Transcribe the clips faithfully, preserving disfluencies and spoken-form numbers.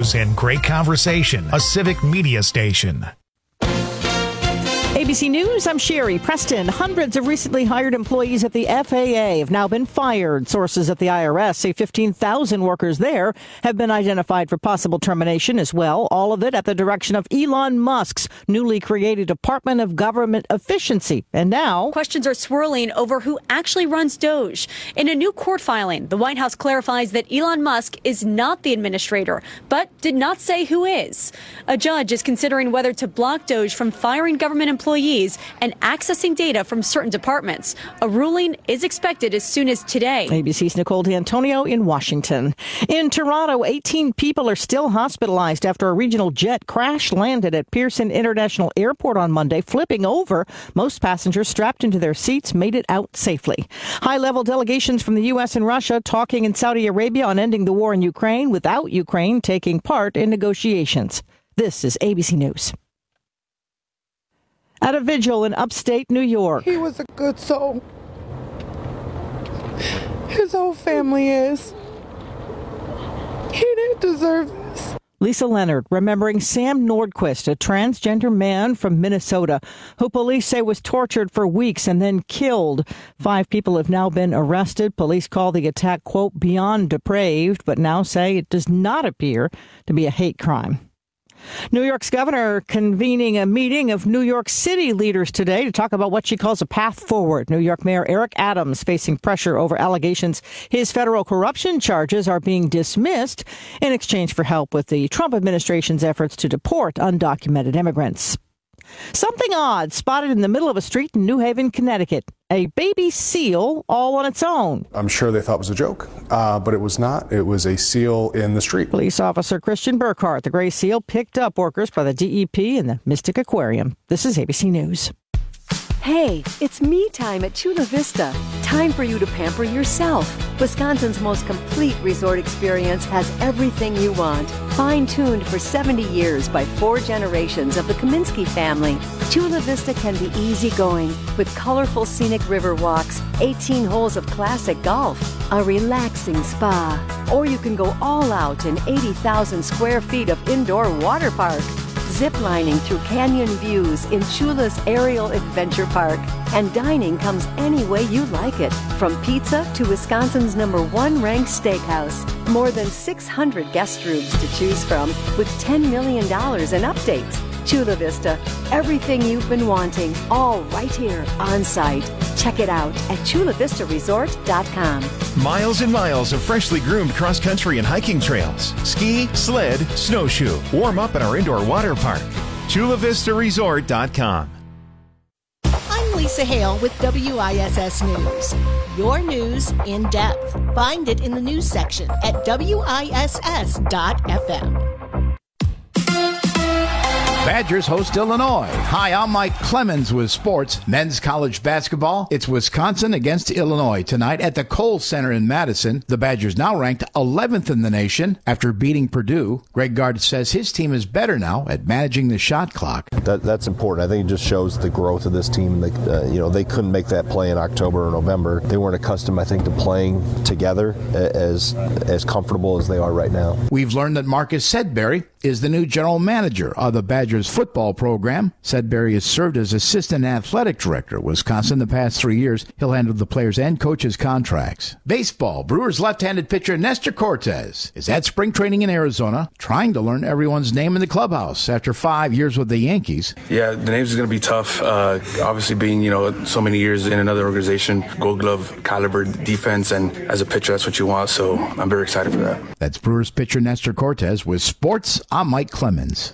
news and great conversation. A Civic Media station. A B C News, I'm Sherry Preston. Hundreds of recently hired employees at the F A A have now been fired. Sources at the I R S say fifteen thousand workers there have been identified for possible termination as well. All of it at the direction of Elon Musk's newly created Department of Government Efficiency. And now questions are swirling over who actually runs Doge. In a new court filing, the White House clarifies that Elon Musk is not the administrator, but did not say who is. A judge is considering whether to block Doge from firing government employees employees and accessing data from certain departments. A ruling is expected as soon as today. A B C's Nicole D'Antonio in Washington. In Toronto, eighteen people are still hospitalized after a regional jet crash landed at Pearson International Airport on Monday, flipping over. Most passengers strapped into their seats made it out safely. High-level delegations from the U S and Russia talking in Saudi Arabia on ending the war in Ukraine without Ukraine taking part in negotiations. This is A B C News. At a vigil in upstate New York. He was a good soul. His whole family is. He didn't deserve this. Lisa Leonard remembering Sam Nordquist, a transgender man from Minnesota, who police say was tortured for weeks and then killed. Five people have now been arrested. Police call the attack, quote, beyond depraved, but now say it does not appear to be a hate crime. New York's governor convening a meeting of New York City leaders today to talk about what she calls a path forward. New York Mayor Eric Adams facing pressure over allegations his federal corruption charges are being dismissed in exchange for help with the Trump administration's efforts to deport undocumented immigrants. Something odd spotted in the middle of a street in New Haven, Connecticut. A baby seal all on its own. I'm sure they thought it was a joke, uh, but it was not. It was a seal in the street. Police officer Christian Burkhart, the gray seal, picked up workers by the D E P in the Mystic Aquarium. This is A B C News. Hey, it's me time at Chula Vista. Time for you to pamper yourself. Wisconsin's most complete resort experience has everything you want. Fine-tuned for seventy years by four generations of the Kaminsky family, Chula Vista can be easygoing with colorful scenic river walks, eighteen holes of classic golf, a relaxing spa. Or you can go all out in eighty thousand square feet of indoor water park. Ziplining through canyon views in Chula's Aerial Adventure Park. And dining comes any way you like it, from pizza to Wisconsin's number one ranked steakhouse. More than six hundred guest rooms to choose from with ten million dollars in updates. Chula Vista, everything you've been wanting, all right here on site. Check it out at chula vista resort dot com. Miles and miles of freshly groomed cross-country and hiking trails. Ski, sled, snowshoe. Warm up at our indoor water park. chula vista resort dot com. I'm Lisa Hale with W I S S News. Your news in depth. Find it in the news section at W I S S dot F M. Badgers host Illinois. Hi, I'm Mike Clemens with sports. Men's college basketball. It's Wisconsin against Illinois tonight at the Kohl Center in Madison. The Badgers now ranked eleventh in the nation after beating Purdue. Greg Gard says his team is better now at managing the shot clock. That, that's important. I think it just shows the growth of this team. They, uh, you know, they couldn't make that play in October or November. They weren't accustomed, I think, to playing together as as comfortable as they are right now. We've learned that Marcus Sedberry is the new general manager of the Badgers football program. Sedberry has served as assistant athletic director at Wisconsin the past three years. He'll handle the players' and coaches' contracts. Baseball. Brewers left-handed pitcher Nestor Cortes is at spring training in Arizona, trying to learn everyone's name in the clubhouse after five years with the Yankees. Yeah, the names is going to be tough. Uh, obviously, being you know so many years in another organization, Gold Glove caliber defense, and as a pitcher, that's what you want. So I'm very excited for that. That's Brewers pitcher Nestor Cortes with sports. I'm Mike Clemens.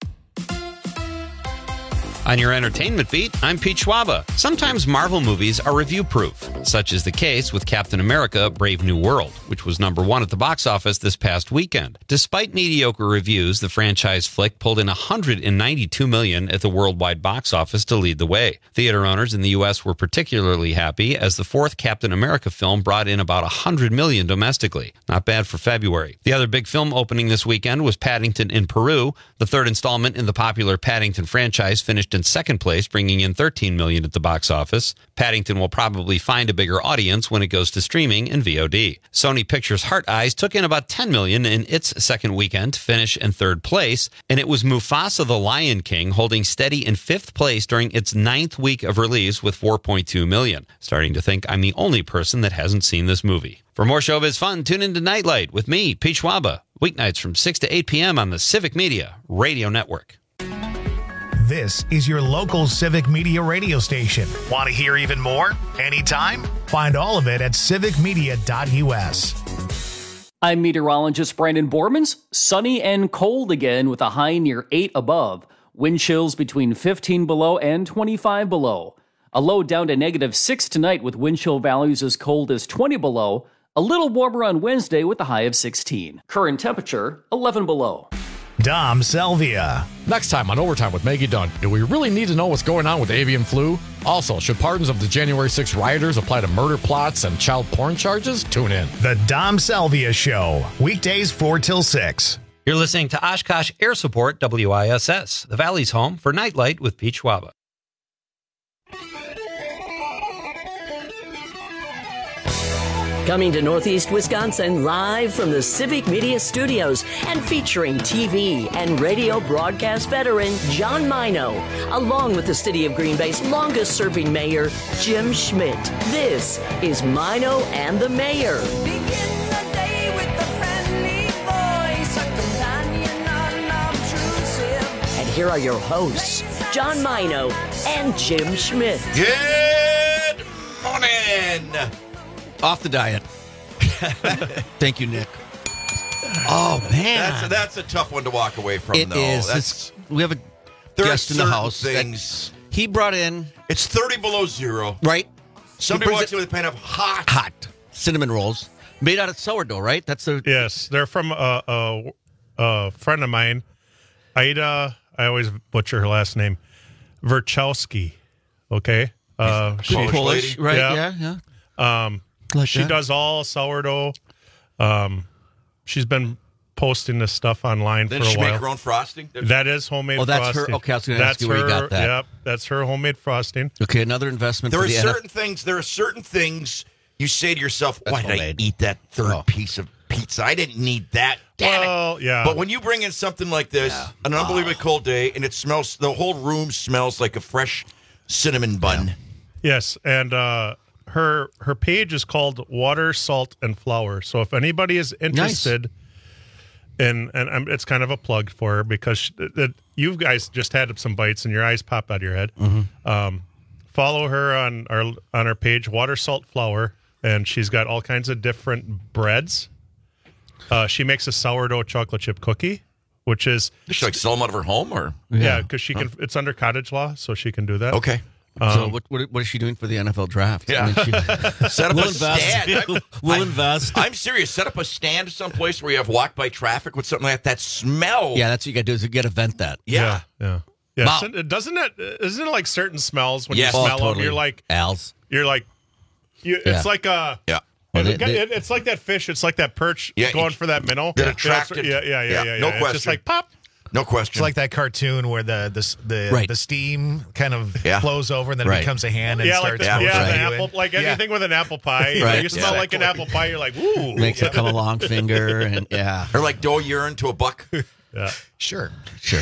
On your entertainment beat, I'm Pete Schwaba. Sometimes Marvel movies are review-proof. Such is the case with Captain America: Brave New World, which was number one at the box office this past weekend. Despite mediocre reviews, the franchise flick pulled in one hundred ninety-two million dollars at the worldwide box office to lead the way. Theater owners in the U S were particularly happy as the fourth Captain America film brought in about one hundred million dollars domestically. Not bad for February. The other big film opening this weekend was Paddington in Peru. The third installment in the popular Paddington franchise finished in second place, bringing in thirteen million dollars at the box office. Paddington will probably find a bigger audience when it goes to streaming and V O D. Sony Pictures' Heart Eyes took in about ten million dollars in its second weekend to finish in third place, and it was Mufasa the Lion King holding steady in fifth place during its ninth week of release with four point two million dollars. Starting to think I'm the only person that hasn't seen this movie. For more showbiz fun, tune into Nightlight with me, Pete Schwaba, weeknights from six to eight p.m. on the Civic Media Radio Network. This is your local Civic Media radio station. Want to hear even more? Anytime? Find all of it at civic media dot u s. I'm meteorologist Brandon Bormans. Sunny and cold again with a high near eight above. Wind chills between fifteen below and twenty-five below. A low down to negative six tonight with wind chill values as cold as twenty below. A little warmer on Wednesday with a high of sixteen. Current temperature, eleven below. Dom Selvia. Next time on Overtime with Maggie Dunn, do we really need to know what's going on with avian flu? Also, should pardons of the January sixth rioters apply to murder plots and child porn charges? Tune in. The Dom Selvia Show. Weekdays four till six. You're listening to Oshkosh Air Support W I S S, the Valley's home for Nightlight with Pete Schwaba. Coming to Northeast Wisconsin live from the Civic Media Studios and featuring T V and radio broadcast veteran John Mino, along with the City of Green Bay's longest-serving mayor, Jim Schmidt. This is Mino and the Mayor. Begin the day with a friendly voice, a companion unobtrusive. And here are your hosts, John Mino and Jim Schmidt. Good morning. Off the diet. Thank you, Nick. Oh, man. That's a, that's a tough one to walk away from, It though. is. That's, It's- we have a there guest are in the certain house that Things. he brought in, It's thirty below zero. right? Somebody He brings walks in with a pan of hot. hot cinnamon rolls made out of sourdough, right? That's the Yes, they're from a, a, a friend of mine, Ida. I always butcher her last name, Verchowski. Okay, uh, Good Polish, right? Yeah, yeah. Um, Like she that. does all sourdough. Um, she's been posting this stuff online Then for a she while. make her own frosting? That is homemade Oh, that's her- frosting. okay, I was gonna that's ask you where you her- got that. Yep, that's her homemade frosting. Okay, another investment There for are the N F L. certain things. There are certain things you say to yourself, That's "Why did I homemade. eat that third Oh. piece of pizza? I didn't need that." Damn Well, it. yeah. But when you bring in something like this, an unbelievably cold day, and it smells, the whole room smells like a fresh cinnamon bun. Yes, and uh, her her page is called Water, Salt, and Flour. So if anybody is interested in, and um, it's kind of a plug for her because she, that you guys just had some bites and your eyes pop out of your head. Mm-hmm. Um, follow her on our on our page, Water, Salt, Flour, and she's got all kinds of different breads. Uh, she makes a sourdough chocolate chip cookie, which is Does she like sell them out of her home, or yeah, because she can. It's under cottage law, so she can do that. Okay. Um, so what, what what is she doing for the N F L draft? Yeah. I mean, she, Set up we'll a invest. stand. I'm, we'll I'm- invest. I'm serious. Set up a stand someplace where you have walk by traffic with something like that. That smell. Yeah, that's what you got to do is you got to vent that. Yeah. yeah, yeah. Wow. So- Doesn't it? Isn't it like certain smells when Yes. you Oh, smell them? totally. You're like, Al's. you're like, you, Yeah. it's like a. Yeah. Well, it- they- they- it- it's like that fish. It's like that perch Yeah, going it- for that minnow. They're Yeah, attracted. Yeah, yeah, yeah, yeah. Yeah, yeah, no It's just question. like pop. No question. It's like that cartoon where the the the, Right. the steam kind of Yeah. flows over and then Right. it becomes a hand and Yeah, like starts the, yeah, motioning the you in. apple, like Yeah. anything with an apple pie. You, know, Right. you smell Yeah. like an apple pie. You're like, ooh. Makes it come a long finger and yeah. or like dough urine to a buck. Yeah. Sure. Sure.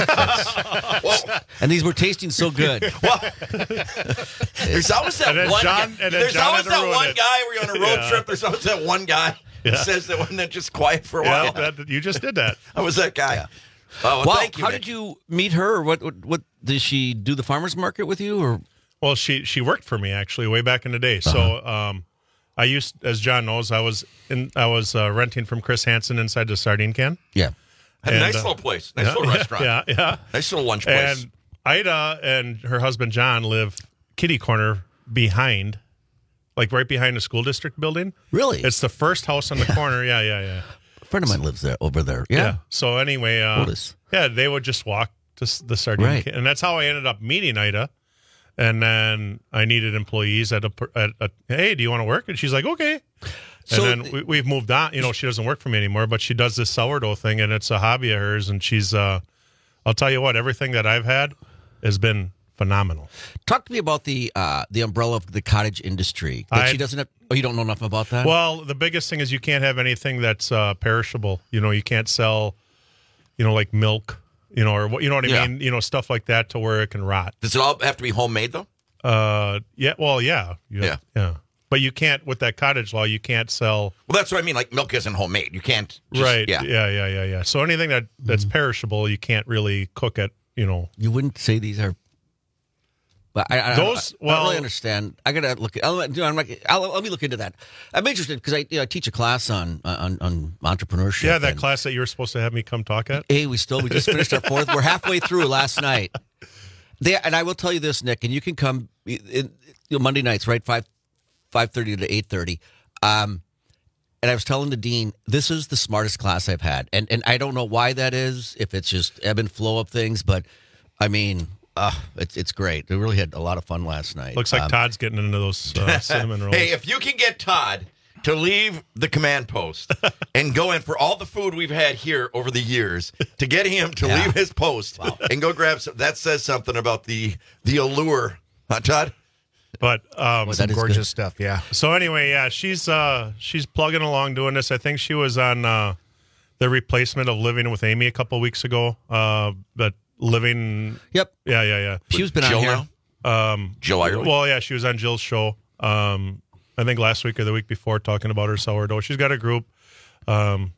And these were tasting so good. Well, there's always that And then one John- guy. and then There's John always had to that ruin one it. guy where you're on a road Yeah. trip. There's always that one guy Yeah. that says that when they're just quiet for a Yeah, while. that, you just did that. I was that guy. Oh, well, Wow. thank you. How Nick. did you meet her? What, what what did she do the farmers market with you or Well, she she worked for me actually way back in the day. So um, I used, as John knows, I was in I was uh, renting from Chris Hansen inside the sardine can. yeah. Had a And, nice uh, little place, nice yeah, little restaurant, Yeah, yeah. nice little lunch place. And Ida and her husband John live kitty corner behind, like right behind the school district building. Really? It's the first house on the corner. Yeah, yeah, yeah. A friend of mine lives there over there. Yeah. So anyway, uh, Otis. yeah, they would just walk to s- the sardine Right. can, and that's how I ended up meeting Ida. And then I needed employees at a, per- at a hey, do you want to work? And she's like, okay. So and then we, we've moved on. You know, she doesn't work for me anymore, but she does this sourdough thing, and it's a hobby of hers. And she's, uh, I'll tell you what, everything that I've had, has been phenomenal. Talk to me about the uh, the umbrella of the cottage industry. That I- she doesn't have. Oh, you don't know enough about that. Well, the biggest thing is you can't have anything that's uh, perishable. You know, you can't sell, you know, like milk, you know, or what you know what I Yeah. mean. You know, stuff like that to where it can rot. Does it all have to be homemade though? Uh, yeah. Well, yeah, You- Yeah. yeah. But you can't with that cottage law. You can't sell. Well, that's what I mean. Like milk isn't homemade. You can't. Just, right. Yeah. Yeah. Yeah. Yeah. Yeah. So anything that that's perishable, you can't really cook it. You know. You wouldn't say these are. But I, I, Those- I, I well- don't really understand. I gotta look. At, I'll, you know, I'm like, I'll, let me look into that. I'm interested because I, you know, I teach a class on on, on entrepreneurship. Yeah, that and- class that you were supposed to have me come talk at. Hey, we still we just finished our fourth. We're halfway through last night. They, and I will tell you this, Nick, and you can come in, you know, Monday nights, right? Five five thirty to eight thirty. Um, and I was telling the dean, this is the smartest class I've had, and and I don't know why that is. If it's just ebb and flow of things, but I mean, uh, it's it's great. We really had a lot of fun last night. Looks like Um, Todd's getting into those uh, cinnamon rolls. Hey, if you can get Todd to leave the command post and go in for all the food we've had here over the years, to get him to Yeah. leave his post and go grab some, that says something about the the allure, huh, Todd? But um, Some gorgeous stuff, yeah. So anyway, yeah, she's uh, she's plugging along doing this. I think she was on uh, the replacement of Living with Amy a couple weeks ago. Uh, but living, Yep. yeah, yeah, yeah. She's been on Jill here. now? Um, Jill Ireland? Well, yeah, she was on Jill's show. Um, I think last week or the week before, talking about her sourdough. She's got a group. Um,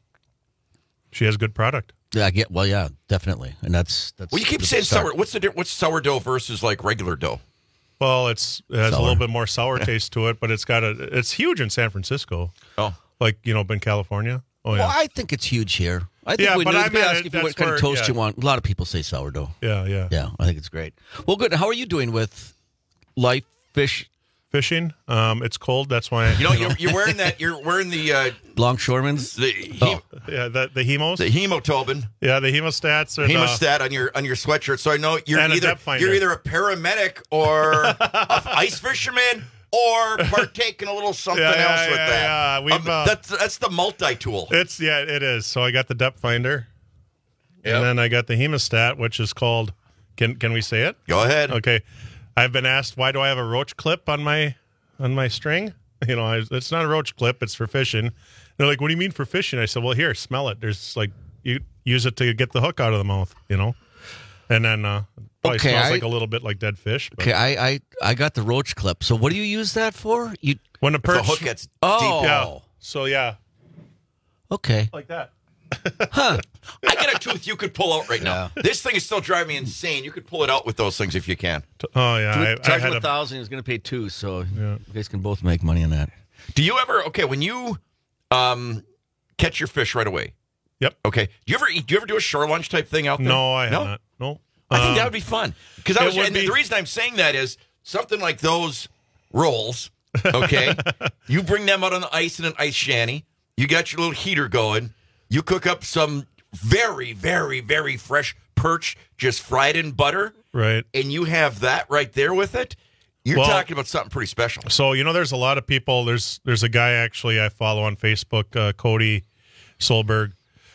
she has good product. Yeah, I get. Well, yeah, definitely, and that's that's. Well, you keep the saying start. sour. What's the di- what's sourdough versus like regular dough? Well, it's it has Sour. a little bit more sour taste to it, but it's got a. It's huge in San Francisco. Oh, like you know, in California. Oh yeah, Well, I think it's huge here. I think Yeah, we but need I to mean, ask it- if you what that's kind of where- toast yeah. you want. A lot of people say sourdough. yeah, yeah. Yeah, I think it's great. Well, good. How are you doing with life fish Fishing. Um, it's cold. That's why. You know, you're, you're wearing that. You're wearing the uh, longshoremen's? the he, Oh. Yeah, the the hemos. the hemoglobin yeah, the hemostats. And, uh, hemostat on your on your sweatshirt. So I know you're And a either depth finder. you're either a paramedic or a ice fisherman or partake in a little something Yeah, yeah, else with yeah, that. yeah. We've, Um, uh, that's that's the multi tool. It's yeah, it is. So I got the depth finder, Yep. and then I got the hemostat, which is called. Can can we say it? Go ahead. Okay. I've been asked why do I have a roach clip on my on my string? You know, I, it's not a roach clip. It's for fishing. They're like, "What do you mean for fishing?" I said, "Well, here, smell it. There's like you use it to get the hook out of the mouth. You know." And then uh, probably Okay, smells I- like a little bit like dead fish. But Okay, I, I I got the roach clip. So what do you use that for? You when the If the perch, hook gets oh yeah. So yeah, okay. like that. Huh. I got a tooth you could pull out right now. This thing is still driving me insane. You could pull it out with those things if you can. Oh yeah, I, I Charge had him a a thousand. He's going to pay two, so you guys can both make money on that. Do you ever okay when you um catch your fish right away? Yep. Okay. Do you ever eat, do you ever do a shore lunch type thing out there? no, I have No? not. No. I think Um, that would be fun because I it was, would and be- the reason I'm saying that is something like those rolls. Okay, you bring them out on the ice in an ice shanty. You got your little heater going. You cook up some very, very, very fresh perch, just fried in butter, right. and you have that right there with it. You're Well- talking about something pretty special. So you know, there's a lot of people. There's there's a guy actually I follow on Facebook, uh, Cody Solberg.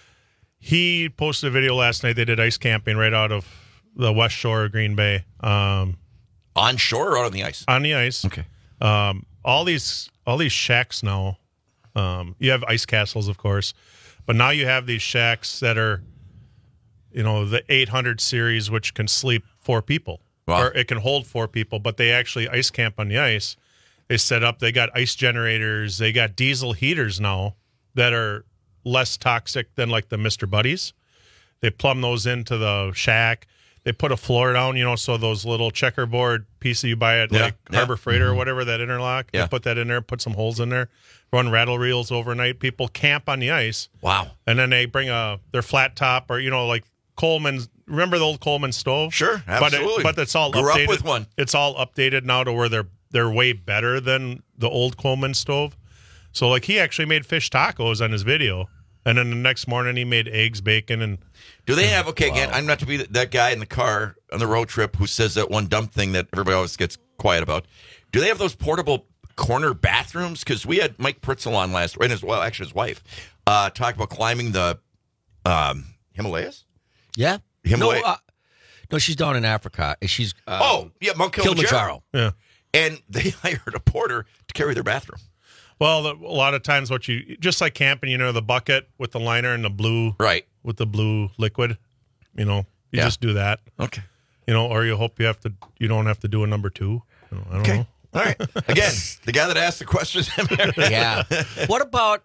He posted a video last night. They did ice camping right out of the West Shore of Green Bay, um, On shore or out on the ice? on the ice. Okay. Um, all these all these shacks now. Um, you have ice castles, of course, but now you have these shacks that are, you know, the eight hundred series, which can sleep four people, Wow. or it can hold four people. But they actually ice camp on the ice. They set up. They got ice generators. They got diesel heaters now that are less toxic than like the Mister Buddies. They plumb those into the shack. They put a floor down, you know, so those little checkerboard pieces you buy at Yeah, like yeah. Harbor Freighter or whatever, that interlock. Yeah. They put that in there, put some holes in there, run rattle reels overnight. People camp on the ice. Wow. And then they bring a their flat top or, you know, like Coleman's. Remember the old Coleman stove? Sure, But, absolutely. it, but it's all Grew up updated. with one. It's all updated now to where they're they're way better than the old Coleman stove. So like he actually made fish tacos on his video. And then the next morning he made eggs, bacon, and Do they have, okay, again, I'm not to be th- that guy in the car on the road trip who says that one dumb thing that everybody always gets quiet about. Do they have those portable corner bathrooms? Because we had Mike Pritzel on last, and as well, actually his wife, uh, talk about climbing the um, Himalayas? Yeah. Himalaya. No, uh, No, she's down in Africa. She's uh, oh, yeah, Mount Kilimanjaro. Yeah. And they hired a porter to carry their bathroom. Well, the, a lot of times what you, just like camping, you know, the bucket with the liner and the blue. Right. With the blue liquid, you know, you Yeah. just do that. Okay. You know, or you hope you have to, you don't have to do a number two. You know, I don't Okay. know. All right. Again, the guy that asked the questions. Yeah. What about,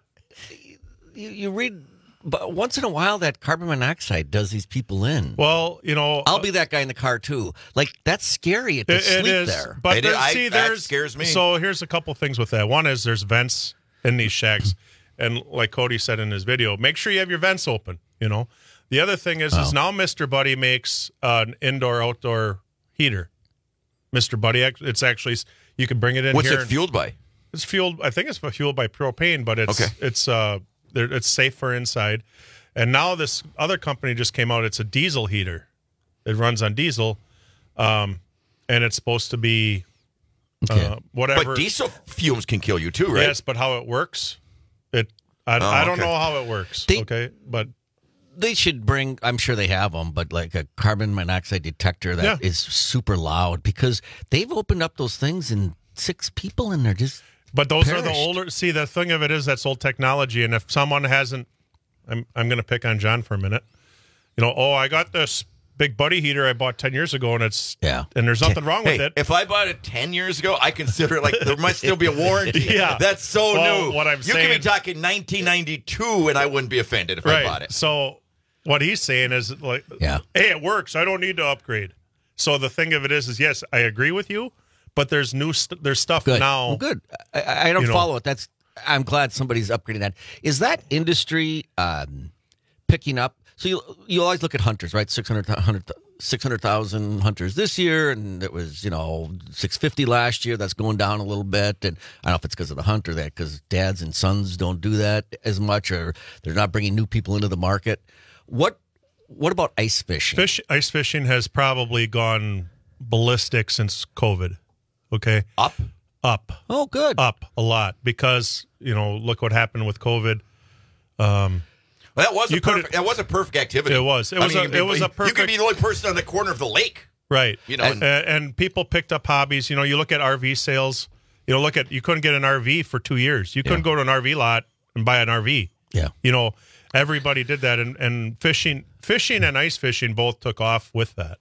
you, you read, but once in a while that carbon monoxide does these people in. Well, you know. I'll be that guy in the car too. Like, that's scary to It, sleep it is, there. but It there's, is. I- see, that there's scares me. So here's a couple things with that. One is there's vents in these shacks, and like Cody said in his video, make sure you have your vents open. You know. The other thing is, Oh. is now Mister Buddy makes uh, an indoor-outdoor heater. Mister Buddy, act- it's actually you can bring it in What's here. it and- fueled by? It's fueled. I think it's fueled by propane, but it's Okay. it's uh there- it's safer inside. And now this other company just came out. It's a diesel heater. It runs on diesel, um, and it's supposed to be uh, whatever. But diesel fumes can kill you too, right? Yes, but how it works, it I, Oh, I don't okay. know how it works. They- okay, but They should bring, I'm sure they have them, but like a carbon monoxide detector that Yeah. is super loud, because they've opened up those things and six people in there just. But those are the perished. older. See, the thing of it is that's old technology, and if someone hasn't, I'm I'm going to pick on John for a minute. You know, oh, I got this big Buddy heater I bought ten years ago, and it's Yeah. and there's nothing wrong Hey, with it. if I bought it ten years ago, I consider it like there might still be a warranty. Yeah. That's so Well, new. what I'm you could saying- be talking nineteen ninety-two, and I wouldn't be offended if I bought it. So what he's saying is like, Yeah. hey, it works. I don't need to upgrade. So the thing of it is, is yes, I agree with you, but there's new st- there's stuff Good. now. Well, good. I- I, I don't you know. follow it. That's. I'm glad somebody's upgrading that. Is that industry um, picking up? So you you always look at hunters, right? six hundred thousand hunters this year, and it was, you know, six fifty last year. That's going down a little bit. And I don't know if it's because of the hunter, that because dads and sons don't do that as much, or they're not bringing new people into the market. What What about ice fishing? Fish ice fishing has probably gone ballistic since COVID. Okay, Up? up, Oh, good. up a lot because you know look what happened with COVID. Um, Well, that was You a could've- perfect. That was a perfect activity. It was. It I was mean, a- you could it be- was a You could perfect- be the only person on the corner of the lake. Right. You know, and, and people picked up hobbies. You know, you look at R V sales. You know, look at you couldn't get an R V for two years. You couldn't go to an R V lot and buy an R V. Yeah. You know, everybody did that, and, and fishing, fishing and ice fishing both took off with that.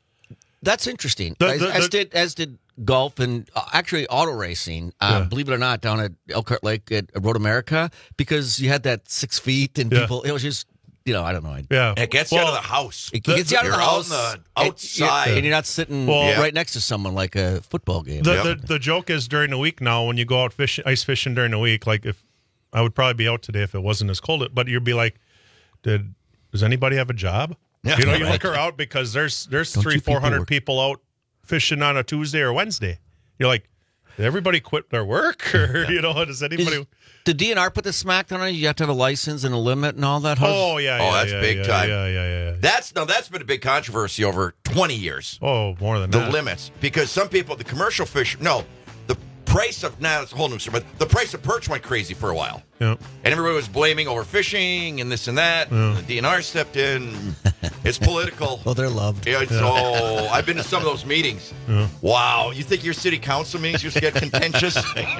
That's interesting. The- as, the- as the- did as did golf and uh, actually auto racing. Uh, Yeah. Believe it or not, down at Elkhart Lake at Road America, because you had that six feet and Yeah. people. It was just, you know, I don't know. I- Yeah. it gets you out of the house. It gets you out of You're the house, out in the and- outside. and you're not sitting Well- right next to someone like a football game. The, Yep. the the joke is during the week now when you go out fishing, ice fishing during the week. Like if I would probably be out today if it wasn't as cold, but you'd be like, did does anybody have a job? Yeah. You know, you Right. look around because there's there's Don't three you people four hundred work? people out fishing on a Tuesday or Wednesday. You're like, did everybody quit their work, or you know, does anybody? Is, did D N R put the smackdown on you? You have to have a license and a limit and all that. Oh yeah, Oh, yeah, that's yeah, big yeah, time. Yeah, yeah, yeah. yeah. That's no, that's been a big controversy over twenty years. Oh, more than The that. limits, because some people, the commercial fish, no, the price of now it's a whole new story, but the price of perch went crazy for a while, Yeah. and everybody was blaming overfishing and this and that. And the D N R stepped in. It's political. Oh, they're loved. Yeah, it's, oh, I've been to some of those meetings. Yeah. Wow, you think your city council meetings used to get contentious?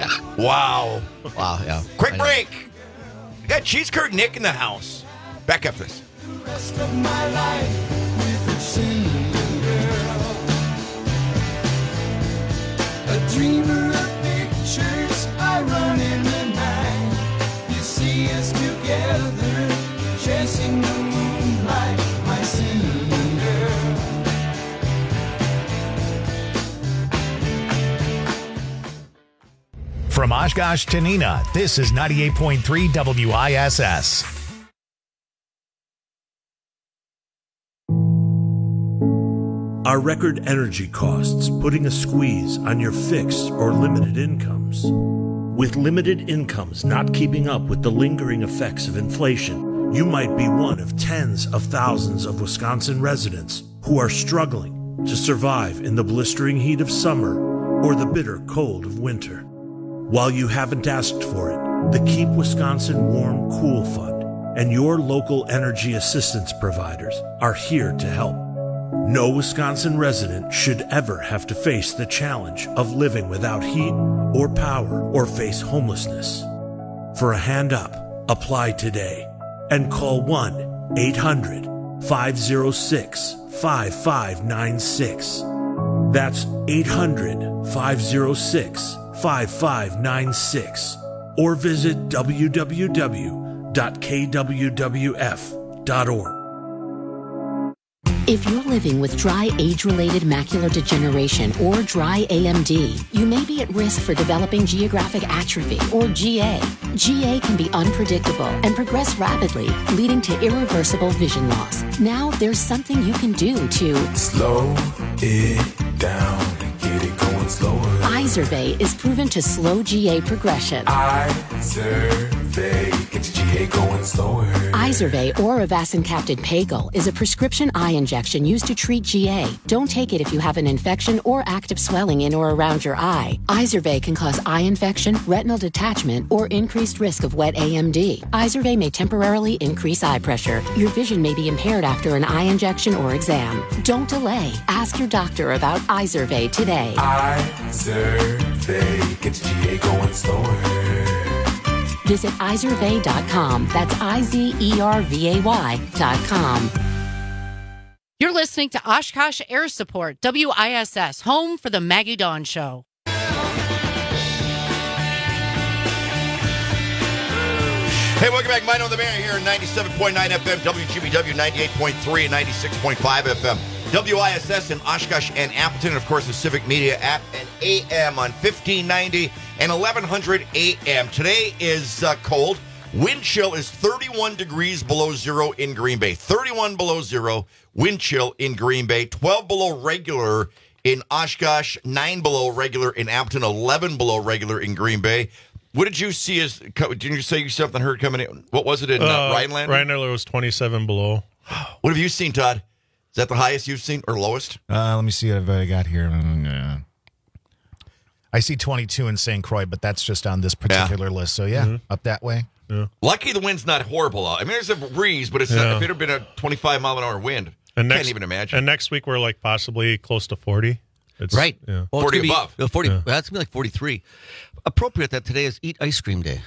Wow. Wow, yeah. Quick I know. break. We got Cheese Curd Nick in the house. Back after this. Rest of my life with a singing girl. A dreamer of pictures, I run in the night. You see us together, chasing the moonlight, my singing girl. From Oshkosh to Neenah, this is ninety-eight point three W I S S. Are record energy costs putting a squeeze on your fixed or limited incomes? With limited incomes not keeping up with the lingering effects of inflation, you might be one of tens of thousands of Wisconsin residents who are struggling to survive in the blistering heat of summer or the bitter cold of winter. While you haven't asked for it, the Keep Wisconsin Warm Cool Fund and your local energy assistance providers are here to help. No Wisconsin resident should ever have to face the challenge of living without heat or power or face homelessness. For a hand up, apply today and call one eight hundred five oh six five five nine six. That's eight hundred five oh six five five nine six. Or visit w w w dot k w w f dot org. If you're living with dry age-related macular degeneration or dry A M D, you may be at risk for developing geographic atrophy or G A. G A can be unpredictable and progress rapidly, leading to irreversible vision loss. Now there's something you can do to slow it down and get it going slower. Izervay is proven to slow G A progression. Izervay gets G A going slower. Izervay or avacincaptad Pagel is a prescription eye injection used to treat G A. Don't take it if you have an infection or active swelling in or around your eye. Izervay can cause eye infection, retinal detachment, or increased risk of wet A M D. Izervay may temporarily increase eye pressure. Your vision may be impaired after an eye injection or exam. Don't delay. Ask your doctor about Izervay today. Izervay gets G A going slower. Visit izervay dot com. That's I Z E R V A Y dot com. You're listening to Oshkosh Air Support, W I S S, home for the Maggie Dawn Show. Hey, welcome back. Mine on the Mayor here, ninety-seven point nine F M, W G B W ninety-eight point three and ninety-six point five F M. W I S S in Oshkosh and Appleton, and of course the Civic Media app and A M on fifteen ninety and eleven hundred A M. Today is uh, cold. Wind chill is thirty-one degrees below zero in Green Bay. thirty-one below zero, wind chill in Green Bay. twelve below regular in Oshkosh, nine below regular in Appleton, eleven below regular in Green Bay. What did you see as, didn't you say you something heard coming in? What was it in uh, uh, Rhineland? Rhineland was twenty-seven below. What have you seen, Todd? Is that the highest you've seen or lowest? Uh, let me see what I got here. Yeah. I see twenty-two in Saint Croix, but that's just on this particular yeah. list. So, yeah, mm-hmm. up that way. Yeah. Lucky the wind's not horrible out. I mean, there's a breeze, but it's yeah. not, if it had been a twenty-five mile an hour wind, and next, can't even imagine. And next week, we're like possibly close to forty. It's, right. Yeah. Well, forty be, above. Well, forty, yeah. well, that's going to be like forty-three. Appropriate that today is Eat Ice Cream Day.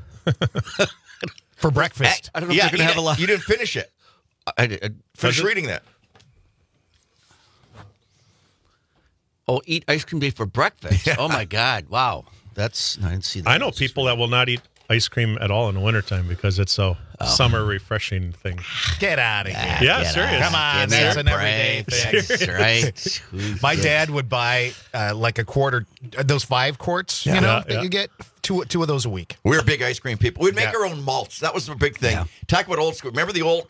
For breakfast. I, I don't know yeah, if they're going to have it, a lot. You didn't finish it. I, I, I Finish reading that. Oh, Eat Ice Cream Day for breakfast. Yeah. Oh, my God. Wow. That's, I didn't see that. I know people that will not eat ice cream at all in the wintertime because it's a oh. summer refreshing thing. Get out of here. Yeah, serious. Come on, Give that's an everyday thing. Right. My dad would buy uh, like a quarter, those five quarts, yeah. you know, yeah, that yeah. you get two two of those a week. We were big ice cream people. We'd make yeah. our own malts. That was a big thing. Yeah. Talk about old school. Remember the old,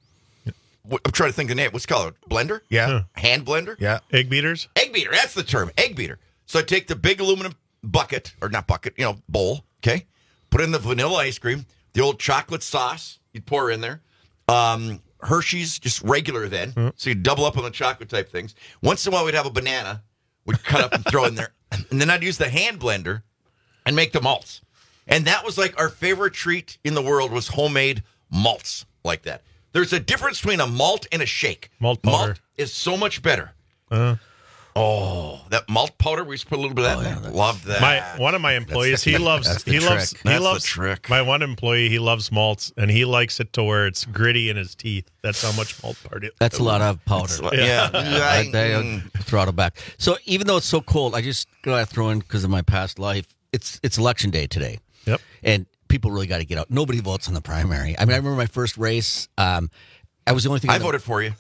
I'm trying to think of the name. What's it called? Blender? Yeah. yeah. Hand blender? Yeah. Egg beaters? Egg beater. That's the term. Egg beater. So I take the big aluminum bucket, or not bucket, you know, bowl, okay? Put in the vanilla ice cream, the old chocolate sauce, you'd pour in there. Um, Hershey's, just regular then. Mm-hmm. So you'd double up on the chocolate type things. Once in a while, we'd have a banana. We'd cut up and throw in there. And then I'd use the hand blender and make the malts. And that was like our favorite treat in the world was homemade malts like that. There's a difference between a malt and a shake. Malt powder. Malt is so much better. Uh, oh, that malt powder. We used to put a little bit of that. Oh, yeah, Loved that. My one of my employees, he loves. That's the he trick. loves. He That's loves. the trick. My one employee, he loves malts, and he likes it to where it's gritty in his teeth. That's how much malt powder. That's a lot of powder. Lot, yeah, yeah. I, I, I throttle back. So even though it's so cold, I just gotta throw in because of my past life. It's it's election day today. Yep. And people really got to get out. Nobody votes in the primary. I mean, I remember my first race. Um, I was the only thing. I the, voted for you.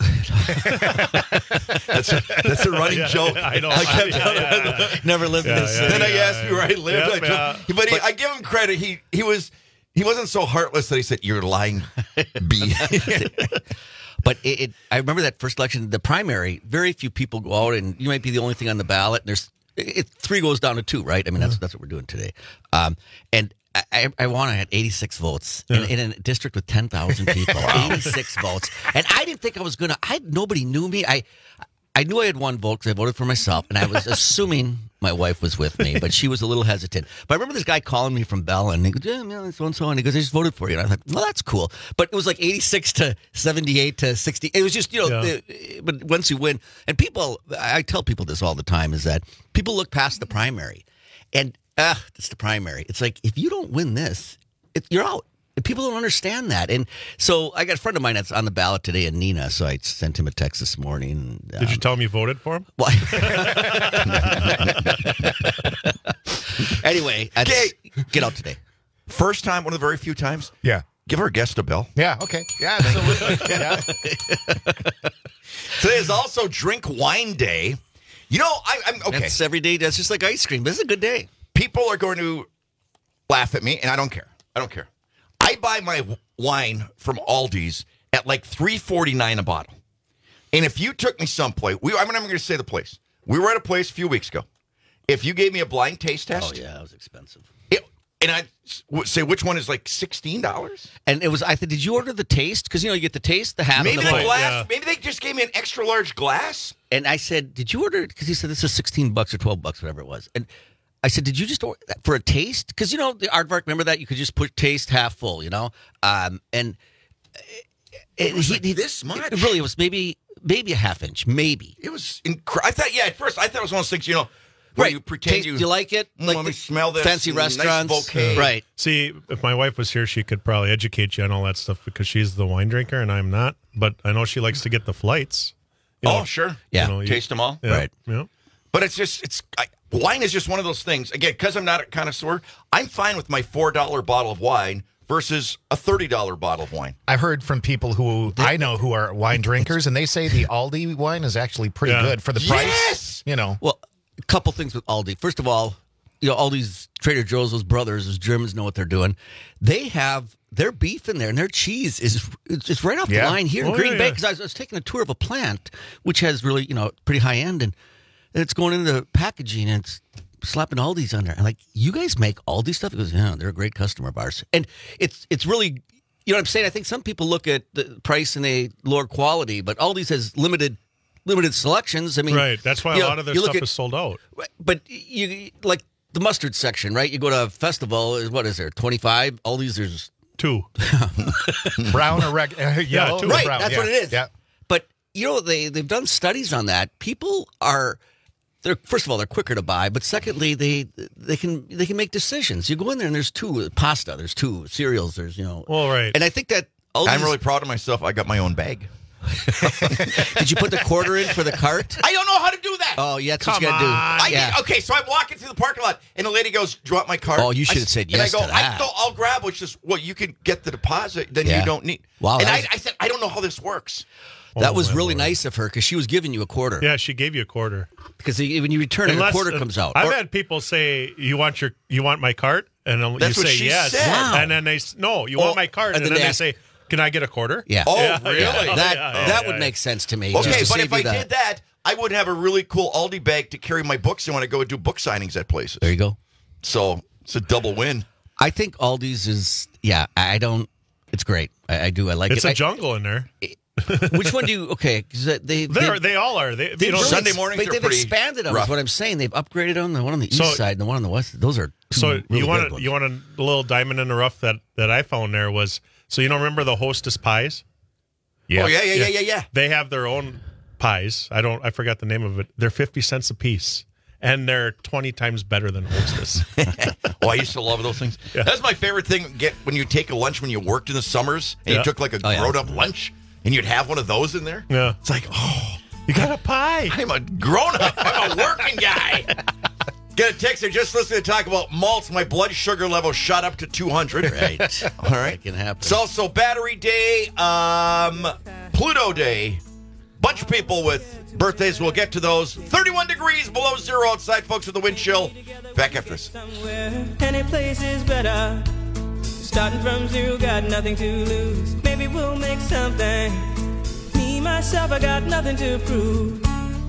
that's, a, that's a running yeah, joke. Yeah, I know. I kept yeah, yeah, yeah. Never lived yeah, in this yeah, city. Then I yeah, asked yeah. me where I lived. Yep, I told, yeah. But, he, But- I give him credit. He he was he wasn't so heartless that he said, "You're lying, B." But it, it, I remember that first election, the primary. Very few people go out, and you might be the only thing on the ballot. And there's it, three goes down to two, right? I mean, that's that's what we're doing today. Um, and I, I, I won. I had eighty-six votes Yeah. in, in a district with ten thousand people. eighty-six votes, and I didn't think I was gonna. I nobody knew me. I I knew I had one vote because I voted for myself, and I was assuming my wife was with me, but she was a little hesitant. But I remember this guy calling me from Bell, and he goes, yeah, man, so and so, and he goes, I just voted for you. And I was like, well, that's cool. But it was like eighty-six to seventy-eight to sixty. It was just, you know, Yeah. the, but once you win, and people, I tell people this all the time, is that people look past the primary, and ah, it's the primary. It's like, if you don't win this, it, you're out. And people don't understand that. And so I got a friend of mine that's on the ballot today, and Nina, so I sent him a text this morning. Um, Did you tell him you voted for him? Well, anyway, I Okay. just- get out today. First time, one of the very few times. Yeah. Give our guest a bell. Yeah, okay. Yeah, absolutely. yeah. Today is also Drink Wine Day. You know, I, I'm okay. That's every day. That's just like ice cream. This is a good day. People are going to laugh at me, and I don't care. I don't care. I buy my w- wine from Aldi's at like three forty-nine a bottle. And if you took me someplace, we, I'm not even going to say the place. We were at a place a few weeks ago. If you gave me a blind taste test, Oh, yeah, it was expensive. it, and I say which one is like sixteen dollars. And it was, I think, did you order the taste? Because, you know, you get the taste, the half, Maybe and the the full. glass. yeah. Maybe they just gave me an extra large glass. And I said, did you order it? Because he said, this is sixteen bucks or twelve bucks, whatever it was. And I said, did you just order that for a taste? Because, you know, the aardvark, remember that? You could just put taste half full, you know? Um, and It was he- like he- this much. It really was maybe maybe a half inch, maybe. It was incredible. I thought, yeah, at first I thought it was one of those things, you know, where Right. you pretend Taste- you, you like it? Mm, Like let the me smell this. fancy nice restaurants. bouquet. Right. See, if my wife was here, she could probably educate you on all that stuff because she's the wine drinker and I'm not. But I know she likes to get the flights. You Oh, know, sure. Yeah. you know, you- Taste them all. yeah, Right. Yeah. But it's just, it's I, wine is just one of those things. Again, because I'm not a connoisseur, I'm fine with my four dollar bottle of wine versus a thirty dollar bottle of wine. I've heard from people who I know who are wine drinkers, and they say the Aldi wine is actually pretty Yeah. good for the price. Yes! You know, Well, a couple things with Aldi. First of all, you know, Aldi's, Trader Joe's, those brothers, those Germans know what they're doing. They have their beef in there, and their cheese is it's, it's right off Yeah. the line here in Oh, Green yeah, Bay. yeah. Because I, was- I was taking a tour of a plant, which has really, you know, pretty high end, and it's going into the packaging, and it's slapping Aldi's on there. I'm like, you guys make Aldi stuff? He goes, yeah, they're a great customer of ours. And it's it's really, you know what I'm saying? I think some people look at the price and they lower quality, but Aldi's has limited limited selections. I mean, Right. That's why a you know, lot of their you look stuff at- is sold out. But you like the mustard section, right? You go to a festival, is what is there? twenty-five? All these there's Two. brown or reg- uh, yellow, two. or right. brown. That's yeah. what it is. Yeah. But you know they they've done studies on that. People are they're first of all they're quicker to buy, but secondly they they can they can make decisions. You go in there and there's two pasta, there's two cereals, there's you know. Well, right. And I think that all I'm these- really proud of myself. I got my own bag. Did you put the quarter in for the cart? I don't know how to do that. Oh, yeah, that's what Come you gotta do. on. I, yeah. Okay, so I'm walking through the parking lot, and the lady goes, "Do you want my card?" Oh, you should I have s- said and yes I go, to that. I go, I'll grab, which is, well, you can get the deposit, then Yeah. you don't need. Wow, And that I, was- I said, I don't know how this works. That Oh, was my really Lord. nice of her because she was giving you a quarter. Yeah, she gave you a quarter. Because when you return it, a Unless- quarter comes out. I've Or- had people say, "You want your, you want my cart?" And then That's you what say she yes, said. Wow. and then they s- no, you Oh, want my cart, and and, then then they they ask- say, "Can I get a quarter?" Yeah. Oh, Yeah, really? yeah. that yeah, that yeah, would yeah. make sense to me. Okay, just to but save if I you the- did that, I would have a really cool Aldi bag to carry my books in when I go do book signings at places. There you go. So it's a double win. I think Aldi's is yeah. I I don't. It's great. I, I do. I like It's it. a I- jungle in there. Which one do you? Okay, because they They're, they they all are. They, they you know, really Sunday ex- mornings but are they've pretty expanded them. rough. Is what I'm saying. They've upgraded them. The one on the So- east side and the one on the west. Those are two So really you good want ones. you want a little diamond in the rough that that I found there was so you don't remember the Hostess pies? Oh, yeah, yeah, yeah, yeah, yeah. They have their own pies. I don't. I forgot the name of it. They're fifty cents a piece, and they're twenty times better than Hostess. Oh, I used to love those things. Yeah. That's my favorite thing. Get when you take a lunch when you worked in the summers and Yeah. you took like a Oh, yeah. grown up lunch and you'd have one of those in there. Yeah. It's like, oh, You got a pie. I'm a grown up. I'm a working guy. Get a text. I just listened to talk about malts. My blood sugar level shot up to two hundred. Right. All right. That can happen. It's also Battery Day, um, Pluto Day. Bunch of people with birthdays. We'll get to those. thirty-one degrees below zero outside, folks, with the wind chill. Back after this. Any place is better. Starting from zero, got nothing to lose. Maybe we'll make something. Me, myself, I got nothing to prove.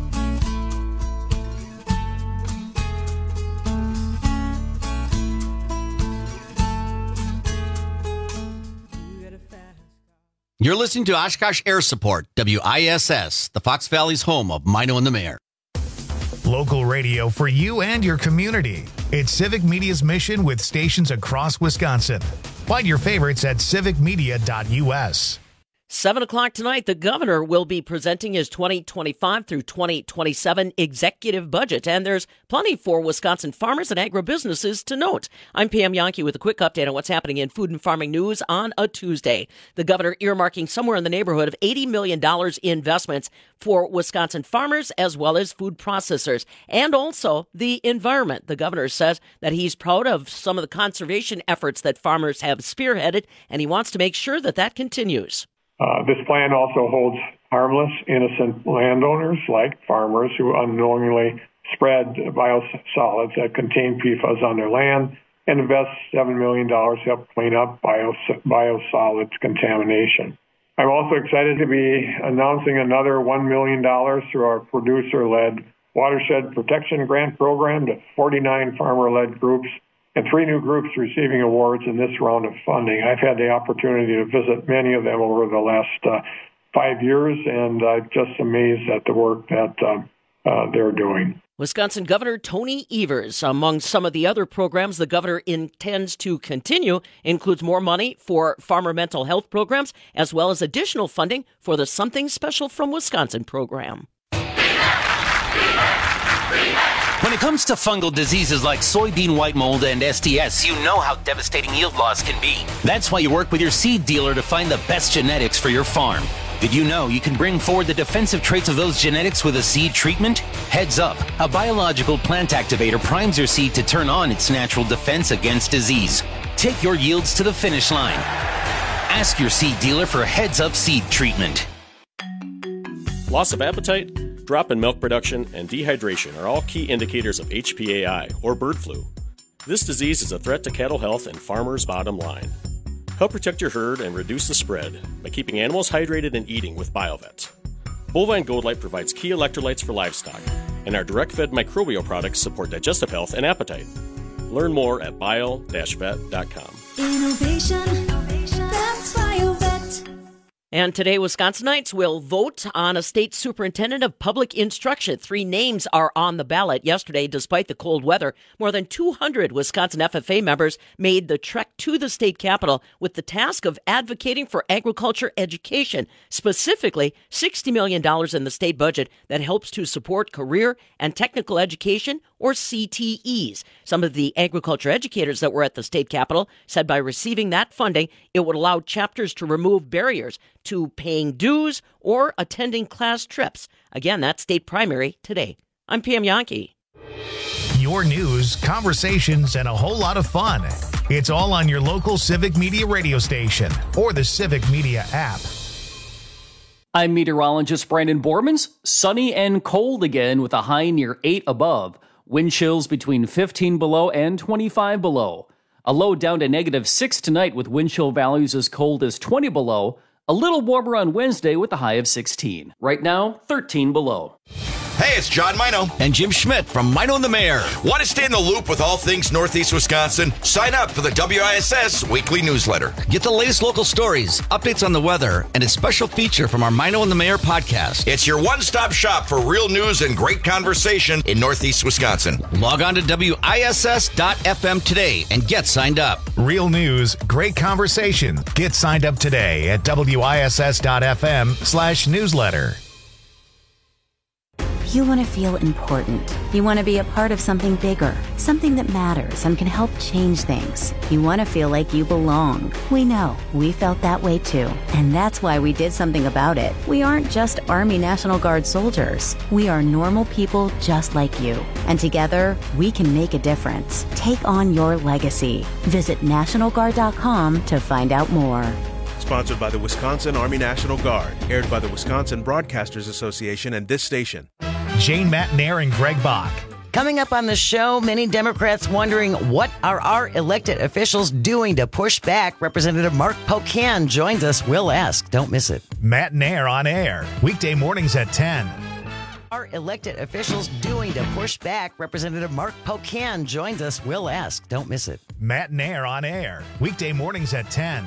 You're listening to Oshkosh Air Support, W I S S, the Fox Valley's home of Mino and the Mayor. Local radio for you and your community. It's Civic Media's mission with stations across Wisconsin. Find your favorites at civic media dot u s. Seven o'clock tonight, the governor will be presenting his twenty twenty-five through twenty twenty-seven executive budget, and there's plenty for Wisconsin farmers and agribusinesses to note. I'm Pam Yonke with a quick update on what's happening in food and farming news on a Tuesday. The governor earmarking somewhere in the neighborhood of eighty million dollars investments for Wisconsin farmers as well as food processors, and also the environment. The governor says that he's proud of some of the conservation efforts that farmers have spearheaded, and he wants to make sure that that continues. Uh, this plan also holds harmless, innocent landowners like farmers who unknowingly spread biosolids that contain P FAS on their land and invest seven million dollars to help clean up bios- biosolids contamination. I'm also excited to be announcing another one million dollars through our producer-led Watershed Protection Grant Program to forty-nine farmer-led groups and three new groups receiving awards in this round of funding. I've had the opportunity to visit many of them over the last uh, five years, and I'm just amazed at the work that uh, uh, they're doing. Wisconsin Governor Tony Evers, among some of the other programs the governor intends to continue, includes more money for farmer mental health programs, as well as additional funding for the Something Special from Wisconsin program. When it comes to fungal diseases like soybean white mold and S T S, you know how devastating yield loss can be. That's why you work with your seed dealer to find the best genetics for your farm. Did you know you can bring forward the defensive traits of those genetics with a seed treatment? Heads up, a biological plant activator primes your seed to turn on its natural defense against disease. Take your yields to the finish line. Ask your seed dealer for Heads Up seed treatment. Loss of appetite, drop in milk production, and dehydration are all key indicators of H P A I, or bird flu. This disease is a threat to cattle health and farmers' bottom line. Help protect your herd and reduce the spread by keeping animals hydrated and eating with BioVet. Bovine Gold Light provides key electrolytes for livestock, and our direct-fed microbial products support digestive health and appetite. Learn more at bio dash vet dot com. Innovation, that's BioVet. And today, Wisconsinites will vote on a state superintendent of public instruction. Three names are on the ballot. Yesterday, despite the cold weather, more than two hundred Wisconsin F F A members made the trek to the state capitol with the task of advocating for agriculture education, specifically sixty million dollars in the state budget that helps to support career and technical education, or C T Es. Some of the agriculture educators that were at the state capitol said by receiving that funding, it would allow chapters to remove barriers to paying dues or attending class trips. Again, that's state primary today. I'm Pam Yonke. Your news, conversations, and a whole lot of fun. It's all on your local Civic Media radio station or the Civic Media app. I'm meteorologist Brandon Bormans. Sunny and cold again with a high near eight above. Wind chills between fifteen below and twenty-five below. A low down to negative six tonight with wind chill values as cold as twenty below. A little warmer on Wednesday with a high of sixteen. Right now, thirteen below. Hey, it's John Mino. And Jim Schmidt from Mino and the Mayor. Want to stay in the loop with all things Northeast Wisconsin? Sign up for the W I S S weekly newsletter. Get the latest local stories, updates on the weather, and a special feature from our Mino and the Mayor podcast. It's your one-stop shop for real news and great conversation in Northeast Wisconsin. Log on to W I S S dot F M today and get signed up. Real news, great conversation. Get signed up today at W I S S dot F M slash newsletter. You want to feel important. You want to be a part of something bigger, something that matters and can help change things. You want to feel like you belong. We know. We felt that way too. And that's why we did something about it. We aren't just Army National Guard soldiers. We are normal people just like you. And together, we can make a difference. Take on your legacy. Visit National Guard dot com to find out more. Sponsored by the Wisconsin Army National Guard. Aired by the Wisconsin Broadcasters Association and this station. Jane Matnair and Greg Bach. Coming up on the show, many Democrats wondering what are our elected officials doing to push back. Representative Mark Pocan joins us. We'll ask. Don't miss it. Matnair on air. Weekday mornings at ten. Our elected officials doing to push back. Representative Mark Pocan joins us. We'll ask. Don't miss it. Matnair on air. Weekday mornings at ten.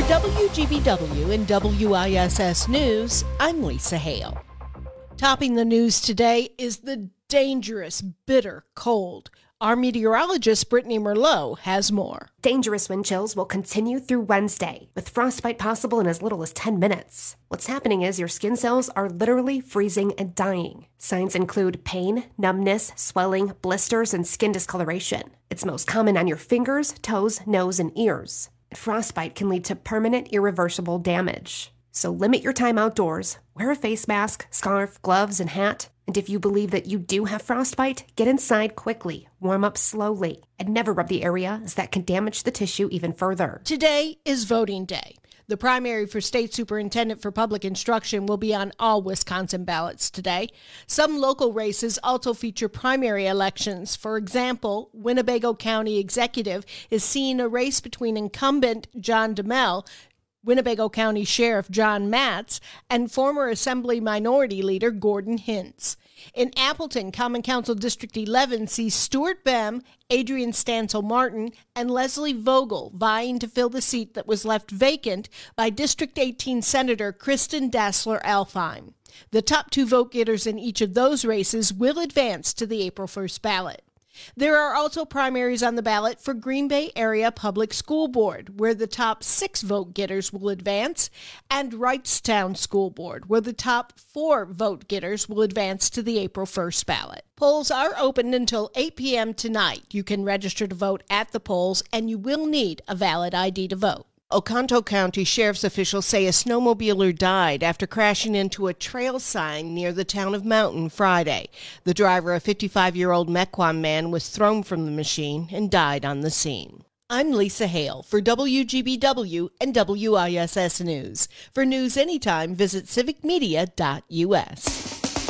W G B W and W I S S News, I'm Lisa Hale. Topping the news today is the dangerous, bitter cold. Our meteorologist, Brittany Merlot, has more. Dangerous wind chills will continue through Wednesday, with frostbite possible in as little as ten minutes. What's happening is your skin cells are literally freezing and dying. Signs include pain, numbness, swelling, blisters, and skin discoloration. It's most common on your fingers, toes, nose, and ears. Frostbite can lead to permanent, irreversible damage. So limit your time outdoors, wear a face mask, scarf, gloves, and hat. And if you believe that you do have frostbite, get inside quickly, warm up slowly, and never rub the area as that can damage the tissue even further. Today is voting day. The primary for State Superintendent for Public Instruction will be on all Wisconsin ballots today. Some local races also feature primary elections. For example, Winnebago County Executive is seeing a race between incumbent John DeMel, Winnebago County Sheriff John Matz, and former Assembly Minority Leader Gordon Hintz. In Appleton, Common Council District eleven sees Stuart Bem, Adrian Stansel Martin, and Leslie Vogel vying to fill the seat that was left vacant by District eighteen Senator Kristen Dassler-Alfheim. The top two vote-getters in each of those races will advance to the April first ballot. There are also primaries on the ballot for Green Bay Area Public School Board, where the top six vote-getters will advance, and Wrightstown School Board, where the top four vote-getters will advance to the April first ballot. Polls are open until eight p.m. tonight. You can register to vote at the polls, and you will need a valid I D to vote. Oconto County Sheriff's officials say a snowmobiler died after crashing into a trail sign near the town of Mountain Friday. The driver, a fifty-five-year-old Mequon man, was thrown from the machine and died on the scene. I'm Lisa Hale for W G B W and W I S S News. For news anytime, visit civic media dot U S.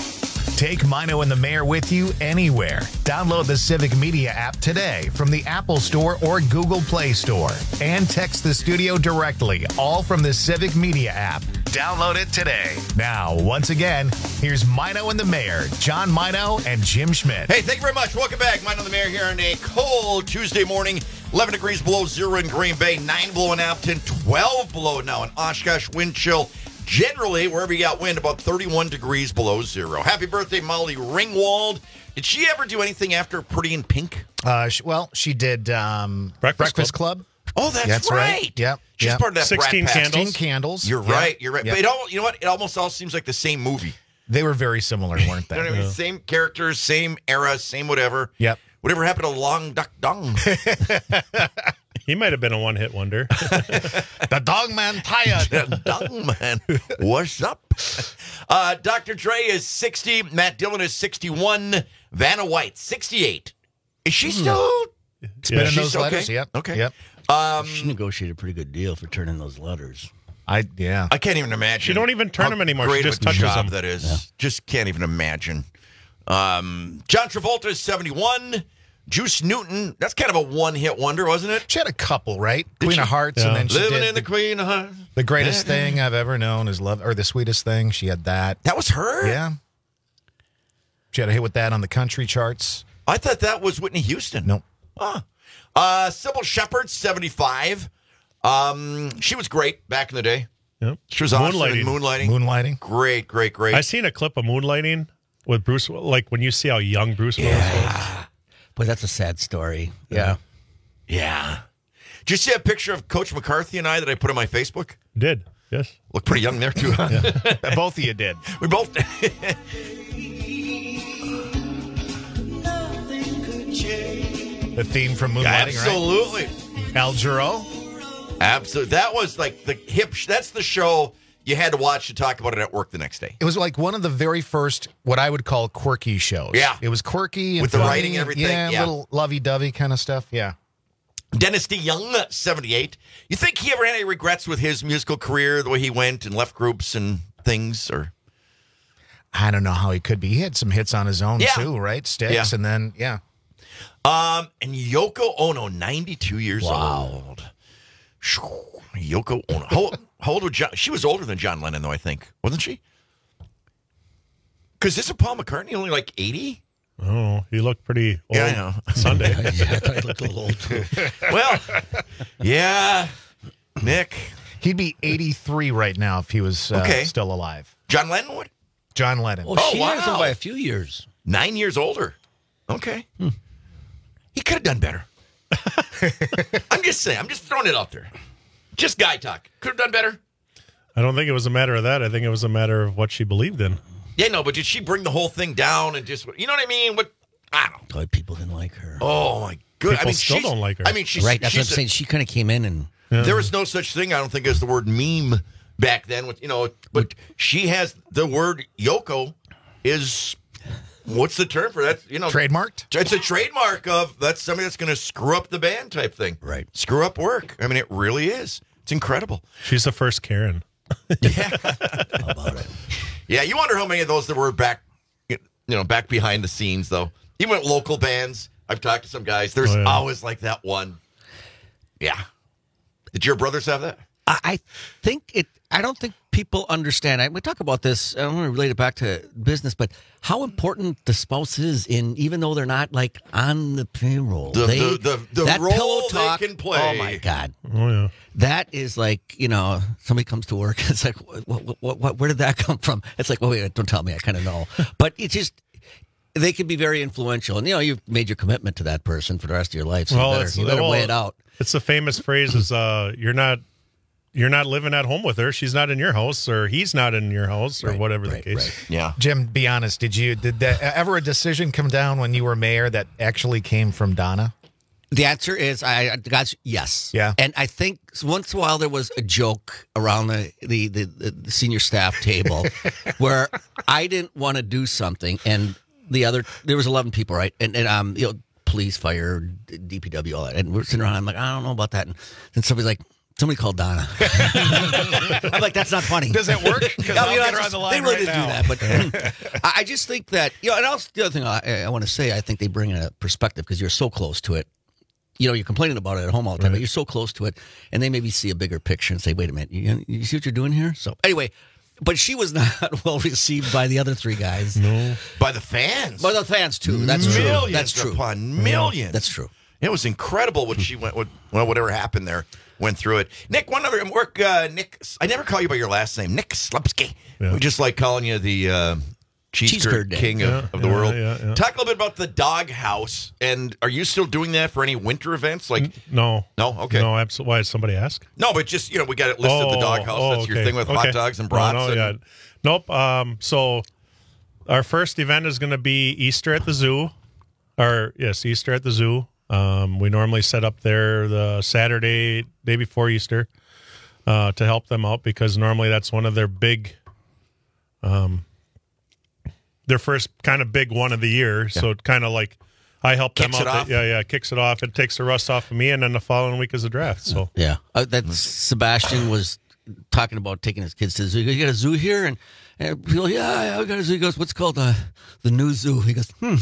Take Mino and the Mayor with you anywhere. Download the Civic Media app today from the Apple Store or Google Play Store. And text the studio directly, all from the Civic Media app. Download it today. Now, once again, here's Mino and the Mayor, John Mino and Jim Schmidt. Hey, thank you very much. Welcome back. Mino and the Mayor here on a cold Tuesday morning. eleven degrees below zero in Green Bay, nine below in Appleton, twelve below now in Oshkosh. Wind chill. Generally, wherever you got wind, about thirty-one degrees below zero. Happy birthday, Molly Ringwald. Did she ever do anything after Pretty in Pink? Uh, she, well, she did um, Breakfast, Breakfast Club. Club. Oh, that's, that's right. right. Yep. She's yep. part of that sixteen Brat Pack. Candles. sixteen Candles. You're Yep. right. You're right. Yep. But it all, you know what? It almost all seems like the same movie. They were very similar, weren't they? You know what I mean? Same characters, same era, same whatever. Yep. Whatever happened to Long Duck Dong? He might have been a one-hit wonder. The Dog Man tired. The Dog Man. What's up? Uh, Doctor Dre is sixty. Matt Dillon is sixty-one. Vanna White, sixty-eight. Is she still? It's been in She's those okay? letters. Yep. Okay. Yep. Um, She negotiated a pretty good deal for turning those letters. I yeah. I can't even imagine. She don't even turn how them anymore. She Great just of a touches job them. that is. Just can't even imagine. Um, John Travolta is seventy-one. Juice Newton, that's kind of a one-hit wonder, wasn't it? She had a couple, right? Did Queen she? of Hearts, Yeah. and then she Living did in the Queen of Hearts. the greatest thing I've ever known is love, or the sweetest thing. She had that. That was her? Yeah. She had a hit with that on the country charts. I thought that was Whitney Houston. Nope. Ah. Uh, Sybil Shepherd, seventy-five. Um, she was great back in the day. Yep. She was awesome Moonlighting. in Moonlighting. Moonlighting. Great, great, great. I seen a clip of Moonlighting with Bruce, like when you see how young Bruce Willis was. Boy, that's a sad story. Yeah. Yeah. Did you see a picture of Coach McCarthy and I that I put on my Facebook? Did, yes. Look pretty young there, too. Huh? Both of you did. We both. The theme from Moonlighting, Absolutely. right? Al Jarreau. Absolutely. That was like the hip. Sh- that's the show you had to watch to talk about it at work the next day. It was like one of the very first, what I would call quirky shows. Yeah. It was quirky. And With the funny, writing and everything, Yeah, yeah. little lovey-dovey kind of stuff. Yeah. Dennis DeYoung, seventy-eight. You think he ever had any regrets with his musical career, the way he went and left groups and things? Or I don't know how he could be. He had some hits on his own, Yeah. too, right? Sticks, Yeah. and then, yeah. Um, and Yoko Ono, ninety-two years old. Yoko Ono. How, how old was John? She was older than John Lennon, though, I think. Wasn't she? Because isn't Paul McCartney only like eighty? Oh, he looked pretty old Yeah, I know. Sunday. Yeah, I thought he looked a little old, too. Well, yeah, Nick. He'd be eighty-three right now if he was uh, Okay. still alive. John Lennon would? John Lennon. Oh, she has him by a few years. Nine years older. Okay. Hmm. He could have done better. I'm just saying. I'm just throwing it out there. Just guy talk. Could have done better. I don't think it was a matter of that. I think it was a matter of what she believed in. Yeah, no, but did she bring the whole thing down and just, you know what I mean? What? I don't know. God, people didn't like her. Oh, my God. People I mean, still she's- don't like her. I mean, she's right. That's she's what I'm a- saying. She kind of came in and There was no such thing, I don't think, as the word meme back then. With you know, but she has the word Yoko is what's the term for that? You know, trademarked. It's a trademark of that's somebody that's going to screw up the band type thing. Right. Screw up work. I mean, it really is. It's incredible. She's the first Karen. How about it? Yeah, you wonder how many of those there were back, you know, back behind the scenes though. Even with local bands, I've talked to some guys. There's Oh, yeah. always like that one. Yeah. Did your brothers have that? I, I think it. I don't think people understand. I, we talk about this. I don't want to relate it back to business, but how important the spouse is in, even though they're not like on the payroll. The- they, the- the- the that role pillow they talk, can play. Oh my God. Oh yeah. That is like, you know, somebody comes to work. It's like, what, what, what, what, where did that come from? It's like, well, wait, don't tell me. I kind of know. But it's just, they can be very influential. And, you know, you've made your commitment to that person for the rest of your life. So you better, you better well, weigh it out. It's the famous phrase is uh, you're not you're not living at home with her. She's not in your house, or he's not in your house, or Right, whatever right, the case. right. Yeah. Jim, be honest. Did you did that ever a decision come down when you were mayor that actually came from Donna? The answer is, I I- got yes, Yeah. and I think once in a while there was a joke around the the, the, the senior staff table where I didn't want to do something, and the other there was eleven people, right, and and um you know police, fire, D P W, all that, and we're sitting around. I'm like, I don't know about that, and then somebody's like. Somebody called Donna. I'm like, that's not funny. Does it work? 'Cause Yeah, I'll you know, get her it's on the just- line They really right did now. do that, but I I just think that you know. And also the other thing I, I want to say, I think they bring in a perspective because you're so close to it. You know, you're complaining about it at home all the time, but you're so close to it, and they maybe see a bigger picture and say, "Wait a minute, you, you see what you're doing here?" So anyway, but she was not well received by the other three guys. No, By the fans. By the fans too. That's true. Millions That's true. upon millions. That's true. It was incredible what she went with. Well, whatever happened there, went through it. Nick, one other work. Uh, Nick, I never call you by your last name, Nick Slupski. Yeah. We just like calling you the uh, cheese, Cheese curd curd day. king of, Yeah, of the yeah, world. yeah, yeah. Talk a little bit about the dog house, and are you still doing that for any winter events? Like, no, no, okay, no, absolutely. Why did somebody ask? no, but just you know, we got it listed. the dog house. oh, That's your okay, thing with okay. hot dogs and brats. Oh, no, and, yeah. Nope. Um, so our first event is going to be Easter at the zoo, or yes, Easter at the zoo. Um, we normally set up there the Saturday, day before Easter, uh, to help them out because normally that's one of their big, um, their first kind of big one of the year. So it kind of like I help Kicks them it out. off? Yeah, yeah, kicks it off. It takes the rust off of me, and then the following week is the draft. So Yeah, uh, that Sebastian was talking about taking his kids to the zoo. He goes, "You got a zoo here?" And, and people, yeah, yeah, we got a zoo. He goes, "What's it called the the new zoo?" He goes, "Hmm."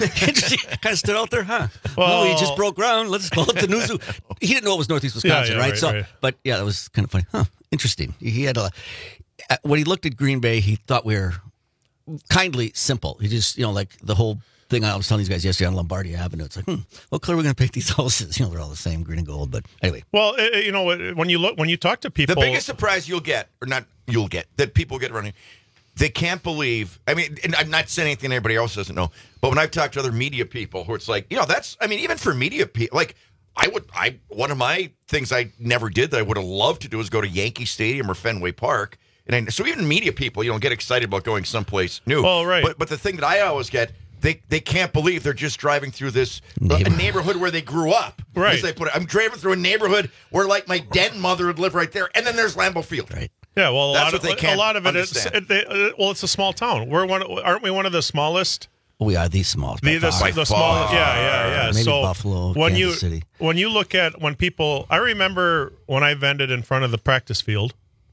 Kind of stood out there, huh? Well, he just broke ground. Let's call it the new zoo. He didn't know it was Northeast Wisconsin, yeah, right? right, So, right. but yeah, that was kind of funny. Huh? Interesting. He had a uh, when he looked at Green Bay, he thought we were kindly simple. He just, you know, like the whole thing I was telling these guys yesterday on Lombardi Avenue. It's like, hmm, what color are we going to paint these houses? You know, they're all the same, green and gold. But anyway, well, uh, you know, when you look when you talk to people, The biggest surprise you'll get, or not you'll get, that people get running, they can't believe. I mean, and I'm not saying anything anybody else doesn't know, but when I've talked to other media people who it's like, you know, that's, I mean, even for media people, like, I would, I, one of my things I never did that I would have loved to do is go to Yankee Stadium or Fenway Park. And I, so even media people, you know, get excited about going someplace new. Oh, right. But, but the thing that I always get, They they can't believe they're just driving through this uh, a neighborhood where they grew up. Right. As they put it. I'm driving through a neighborhood where like my dead mother would live right there, and then there's Lambeau Field. Right. Yeah, well, a That's lot what of they a can't lot of it is. understand. It, they, uh, well, it's a small town. We're one. Aren't we one of the smallest? we are the smallest. The, the, by the far. small. Yeah, yeah, yeah. Maybe so Buffalo, when Kansas you City. when you look at when people, I remember when I vended in front of the practice field,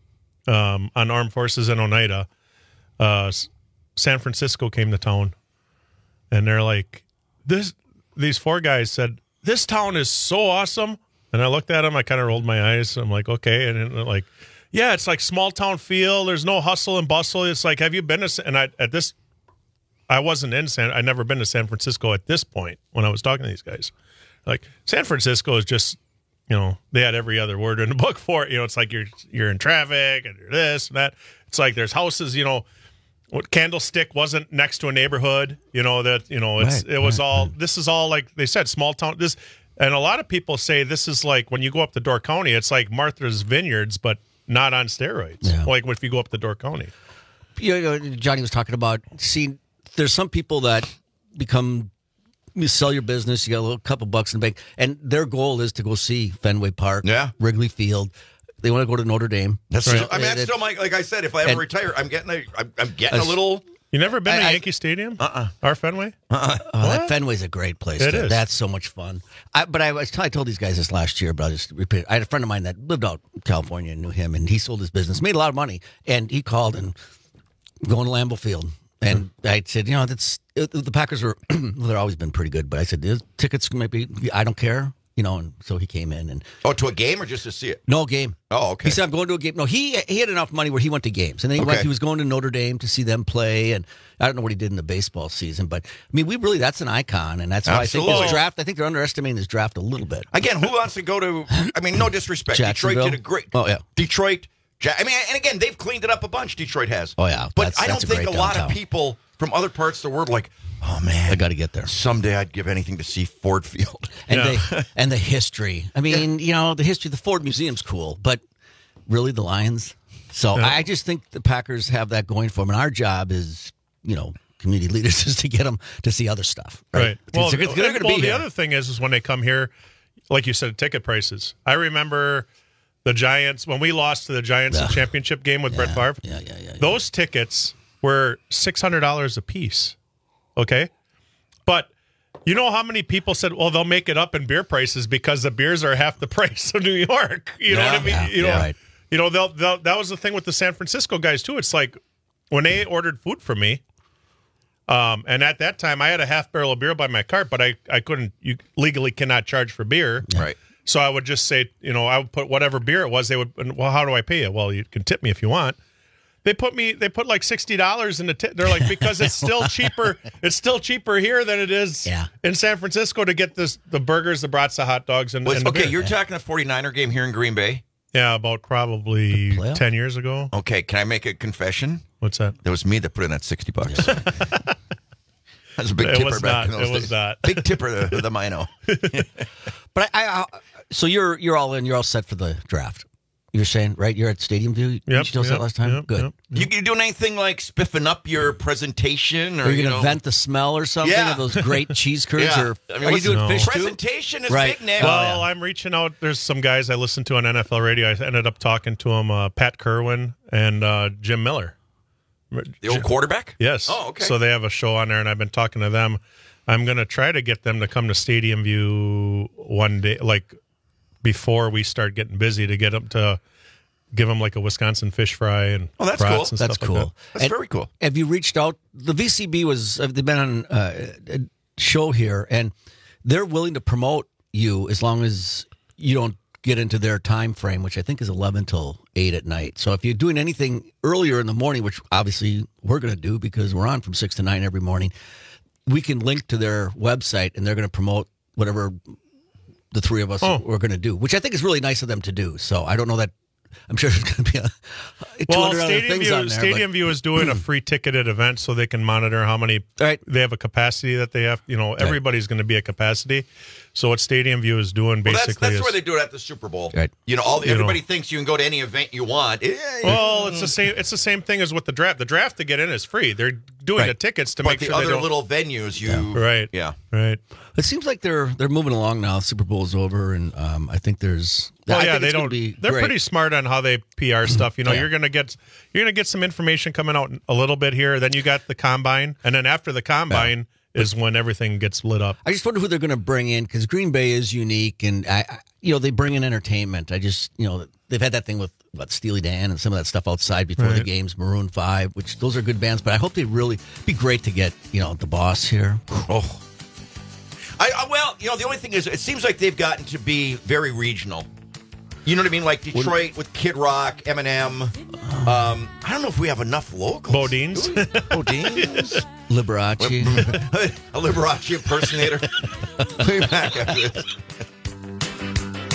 um, on Armed Forces in Oneida, uh, S- San Francisco came to town, and they're like, this. These four guys said, "This town is so awesome." And I looked at them. I kind of rolled my eyes. I'm like, okay, and they're like, yeah, it's like small town feel. There's no hustle and bustle. It's like, have you been to? San-" And I at this. I wasn't in San. I'd never been to San Francisco at this point when I was talking to these guys. Like San Francisco is just you know, they had every other word in the book for it. You know, it's like you're you're in traffic and you're this and that. It's like there's houses, you know, what Candlestick wasn't next to a neighborhood, you know, that, you know, it's Right, it was right, all this is all like they said, small town. This and a lot of people say this is like when you go up to Door County, it's like Martha's Vineyards, but not on steroids. Yeah. Like if you go up to Door County. You know, Johnny was talking about, see, there's some people that become, you sell your business, you got a little couple bucks in the bank, and their goal is to go see Fenway Park, yeah. Wrigley Field. They want to go to Notre Dame. That's right. still, I mean, that's still my, like I said, if I ever and, retire, I'm getting a, I'm, I'm getting a little. You never been I, to I, Yankee Stadium? Uh-uh. Or Fenway? Uh-uh. Oh, that Fenway's a great place. It to, is. That's so much fun. I, but I was I told these guys this last year, but I'll just repeat it. I had a friend of mine that lived out in California and knew him, and he sold his business, made a lot of money, and he called and going to Lambeau Field. And I said, you know, that's it, the Packers are, well, they've always been pretty good, but I said, "The tickets might be, I don't care. You know, and so he came in and Oh, to a game or just to see it? no game. Oh, okay. He said, I'm going to a game. No, he he had enough money where he went to games. And then he, went, Okay. he was going to Notre Dame to see them play. And I don't know what he did in the baseball season. But, I mean, we really, that's an icon. And that's why I think Absolutely. this draft, I think they're underestimating this draft a little bit. Again, who wants to go to? I mean, no disrespect. Detroit Jacksonville? did a great. Oh, yeah. Detroit. Ja- I mean, and again, they've cleaned it up a bunch. Detroit has. Oh, yeah. But That's- I don't that's a think a great lot of downtown. people from other parts of the world like, oh man, I got to get there. someday I'd give anything to see Ford Field. And the and the history. I mean, you know, the history, the Ford Museum's cool, but really the Lions. So Yeah. I just think the Packers have that going for them. And our job is, you know, community leaders is to get them to see other stuff. Right. Right. Well, they're, they're going to well be the here. other thing is, is when they come here, like you said, ticket prices. I remember the Giants when we lost to the Giants in the championship game with Brett Favre. Yeah, yeah, yeah. Those tickets were six hundred dollars a piece. Okay, but you know how many people said, "Well, they'll make it up in beer prices because the beers are half the price of New York." You know Yeah, what I mean? yeah, you know, yeah, right. you know they'll, they'll, that was the thing with the San Francisco guys too. It's like when they ordered food from me. Um, and at that time, I had a half barrel of beer by my cart, but I, I couldn't, you legally cannot charge for beer. Right. So I would just say, you know, I would put whatever beer it was. They would, well, how do I pay you? Well, you can tip me if you want. They put me, they put like sixty dollars in the tip. They're like, because it's still cheaper. It's still cheaper here than it is Yeah. in San Francisco to get this, the burgers, the brats, the hot dogs. And, Was- and the okay, beer. you're talking a forty-niner game here in Green Bay. Yeah, about probably ten years ago. Okay, can I make a confession? What's that? That was me that put in that sixty bucks. That was a big It tipper was back not. in those It was days. not. Big tipper, the, the Mino. But I, I, I, so you're you're all in. You're all set for the draft. You're saying, right? You're at Stadium View. Did Yep, you tell us yep, that last time? yep, Good. yep. You, you doing anything like spiffing up your presentation, or Are you you going to know, vent the smell or something Yeah. of those great cheese curds? Yeah. Or I mean, are you what's- doing No. fish too? presentation is Right. big now. Well, I'm reaching out. There's some guys I listened to on N F L radio. I ended up talking to them, uh, Pat Kerwin and uh, Jim Miller. The old quarterback? Yes. Oh, okay. So they have a show on there, and I've been talking to them. I'm going to try to get them to come to Stadium View one day, like before we start getting busy, to get them to give them like a Wisconsin fish fry and Oh, that's brats cool. and That's stuff cool. like that. That's And very cool. Have you reached out? The V C B was, uh, they've been on uh, a show here, and they're willing to promote you as long as you don't get into their time frame, which I think is eleven till eight at night. So if you're doing anything earlier in the morning, which obviously we're going to do because we're on from six to nine every morning, we can link to their website, and they're going to promote whatever the three of us Oh. are going to do, which I think is really nice of them to do. So I don't know that. I'm sure there's going to be a two Well, hundred other Stadium things View, on there. Stadium View is doing a free ticketed event so they can monitor how many Right. they have a capacity that they have. You know, everybody's going to be at capacity. So what Stadium View is doing Well, that's basically that's is where they do it at the Super Bowl. Right. You know, all the, You know. everybody thinks you can go to any event you want. Eh, well, it's the same. It's the same thing as with the draft. The draft to get in is free. They're doing Right. the tickets to but make the sure they other don't. little venues, you Right. yeah. Right. It seems like they're they're moving along now. Super Bowl's over, and um, I think there's. Well, I yeah, think they it's gonna don't. Be They're great. pretty smart on how they P R stuff. You know, Yeah. you're gonna get you're gonna get some information coming out a little bit here. Then you got the combine, and then after the combine is when everything gets lit up. I just wonder who they're going to bring in because Green Bay is unique, and I, I, you know, they bring in entertainment. I just, you know, they've had that thing with what Steely Dan and some of that stuff outside before the Right. games, Maroon Five, which those are good bands. But I hope they really be great to get, you know, the Boss here. Oh. I, I well, you know, the only thing is, it seems like they've gotten to be very regional. You know what I mean? Like Detroit with Kid Rock, Eminem. Um, I don't know if we have enough locals. Bodines. Bodines. Liberace. A Liberace impersonator. Way back after this.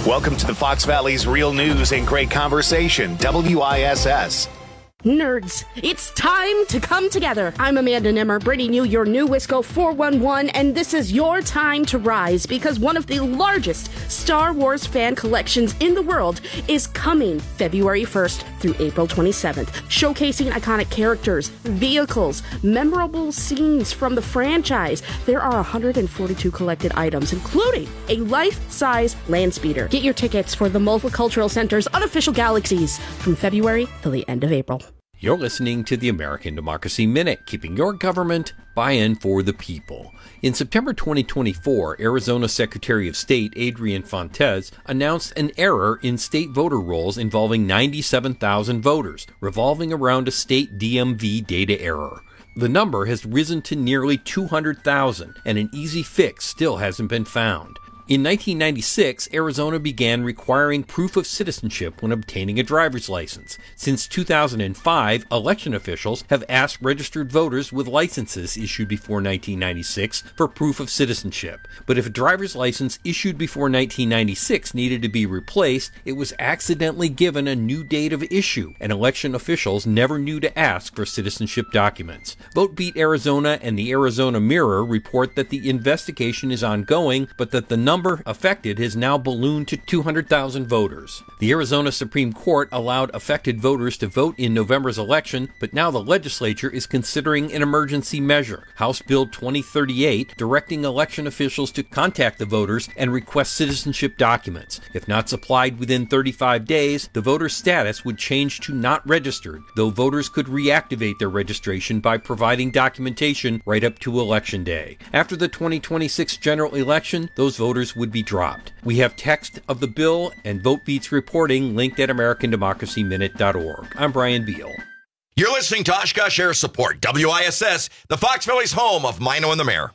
Welcome to the Fox Valley's Real News and Great Conversation, W I S S. Nerds, it's time to come together. I'm Amanda Nimmer, bringing you your new Wisco four one one, and this is your time to rise because one of the largest Star Wars fan collections in the world is coming February first through April twenty-seventh, showcasing iconic characters, vehicles, memorable scenes from the franchise. There are one hundred forty-two collected items, including a life-size land speeder. Get your tickets for the Multicultural Center's unofficial Galaxies from February till the end of April. You're listening to the American Democracy Minute, keeping your government buy-in for the people. In September twenty twenty-four, Arizona Secretary of State Adrian Fontes announced an error in state voter rolls involving ninety-seven thousand voters, revolving around a state D M V data error. The number has risen to nearly two hundred thousand, and an easy fix still hasn't been found. In nineteen ninety-six, Arizona began requiring proof of citizenship when obtaining a driver's license. Since two thousand five, election officials have asked registered voters with licenses issued before nineteen ninety-six for proof of citizenship. But if a driver's license issued before nineteen ninety-six needed to be replaced, it was accidentally given a new date of issue, and election officials never knew to ask for citizenship documents. VoteBeat Arizona and the Arizona Mirror report that the investigation is ongoing, but that the number number affected has now ballooned to two hundred thousand voters. The Arizona Supreme Court allowed affected voters to vote in November's election, but now the legislature is considering an emergency measure, House Bill twenty thirty-eight, directing election officials to contact the voters and request citizenship documents. If not supplied within thirty-five days, the voter's status would change to not registered, though voters could reactivate their registration by providing documentation right up to Election Day. After the twenty twenty-six general election, those voters would be dropped. We have text of the bill and VoteBeat's reporting linked at American Democracy Minute dot org. I'm Brian Beal. You're listening to Oshkosh Air Support, W I S S, the Fox Valley's home of Mino and the Mayor.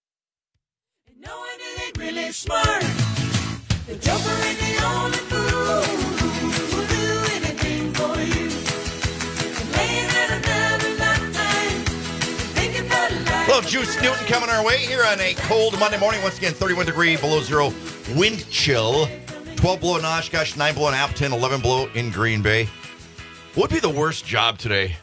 Knowing it ain't really smart. The joker and the only fool will do anything for you. And laying at another lifetime, thinking about life. Hello, Juice Newton coming our way here on a cold Monday morning. Once again, thirty-one degree below zero wind chill. twelve below in Oshkosh, nine below in Appleton, eleven below in Green Bay. What would be the worst job today?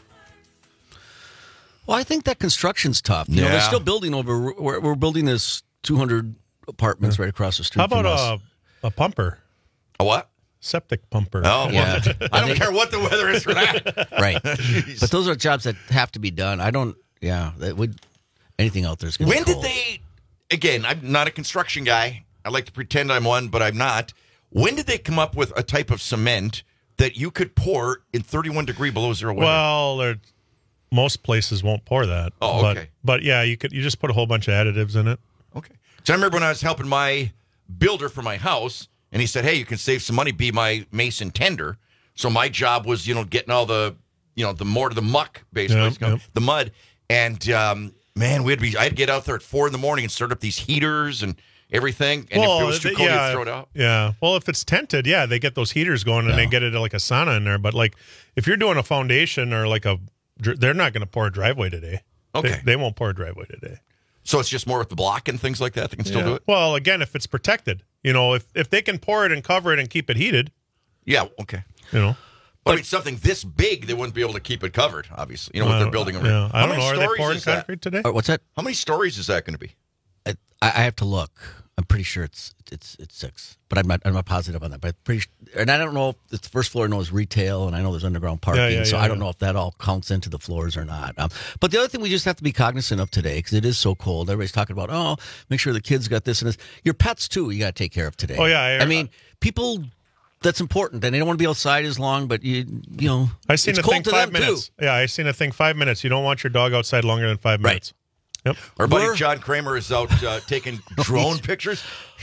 Well, I think that construction's tough. You Yeah. know, they're still building over. We're, we're building this two hundred apartments right across the street. How about from us. a, a pumper? A what? Septic pumper. Oh, Yeah. well, I don't care what the weather is for that. Right. But those are jobs that have to be done. I don't, yeah, that would, anything out there is going to When be did they, again, I'm not a construction guy. I like to pretend I'm one, but I'm not. When did they come up with a type of cement that you could pour in thirty-one degree below zero weather? Well, there- most places won't pour that. Oh, but, okay. But yeah, you could you just put a whole bunch of additives in it. Okay. So I remember when I was helping my builder for my house, and he said, hey, you can save some money, be my mason tender. So my job was, you know, getting all the, you know, the mortar, the muck, basically, Yep, it's called, yep. the mud. And, um, man, we'd be, I'd get out there at four in the morning and start up these heaters and everything. And if it was too th- cold, yeah, you'd throw it out. Yeah. Well, if it's tented, yeah, they get those heaters going and they get it like a sauna in there. But like, if you're doing a foundation or like a, dr- they're not going to pour a driveway today. Okay. They, they won't pour a driveway today. So it's just more with the block and things like that. They can still Yeah. do it. Well, again, if it's protected, you know, if if they can pour it and cover it and keep it heated, Yeah. Okay. you know. But I mean, something this big, they wouldn't be able to keep it covered, obviously. You know, what Uh, they're building around. yeah. I How don't many know. Are they stories pouring is that? concrete today? Uh, what's that? How many stories is that going to be? I, I have to look. I'm pretty sure it's it's it's six, but I'm not I'm not positive on that. But pretty, sure- and I don't know if it's the first floor knows retail, and I know there's underground parking, Yeah, yeah, so yeah, I don't yeah. know if that all counts into the floors or not. Um, but the other thing we just have to be cognizant of today, because it is so cold. Everybody's talking about, oh, make sure the kids got this and this. Your pets too, you got to take care of today. Oh, yeah, I- I mean, people. That's important, and they don't want to be outside as long. But you, you know, I seen it's a cold thing to five them, too. minutes. Yeah, I seen a thing five minutes. You don't want your dog outside longer than five minutes. Yep. Our buddy We're- John Kramer is out uh, taking drone pictures.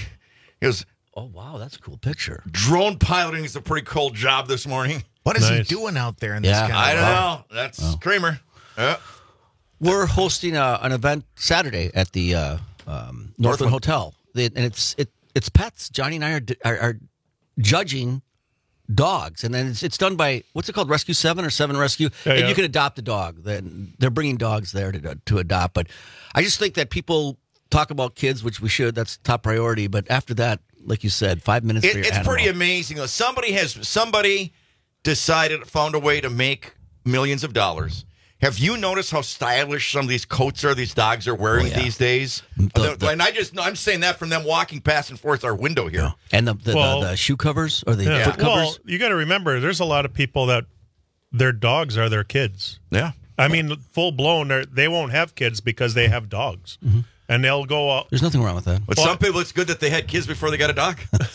He goes, Oh wow, that's a cool picture. drone piloting is a pretty cold job this morning. What is Nice. he doing out there in Yeah. this kind I of don't weather? know. That's Kramer. Yeah. We're hosting a, an event Saturday at the uh, um, Northland Northland. Hotel, They- and it's it it's pets. Johnny and I are, are, are judging dogs, and then it's, it's done by what's it called, Rescue Seven or Seven Rescue, Yeah, and yeah. you can adopt a dog. Then they're bringing dogs there to to adopt. But I just think that people talk about kids, which we should. That's top priority. But after that, like you said, five minutes. It, for your it's animal. pretty amazing. though. Somebody has somebody decided, found a way to make millions of dollars. Have you noticed how stylish some of these coats are these dogs are wearing Oh, yeah. these days? The- the- and I just, I'm saying that from them walking past and forth our window here. And the the, Well- the the shoe covers or the Yeah. foot covers. Well, you got to remember, there's a lot of people that their dogs are their kids. Yeah. I mean, full blown, they're- they won't have kids because they have dogs. Mm-hmm. And they'll go out. There's nothing wrong with that. But some people, it's good that they had kids before they got a dog.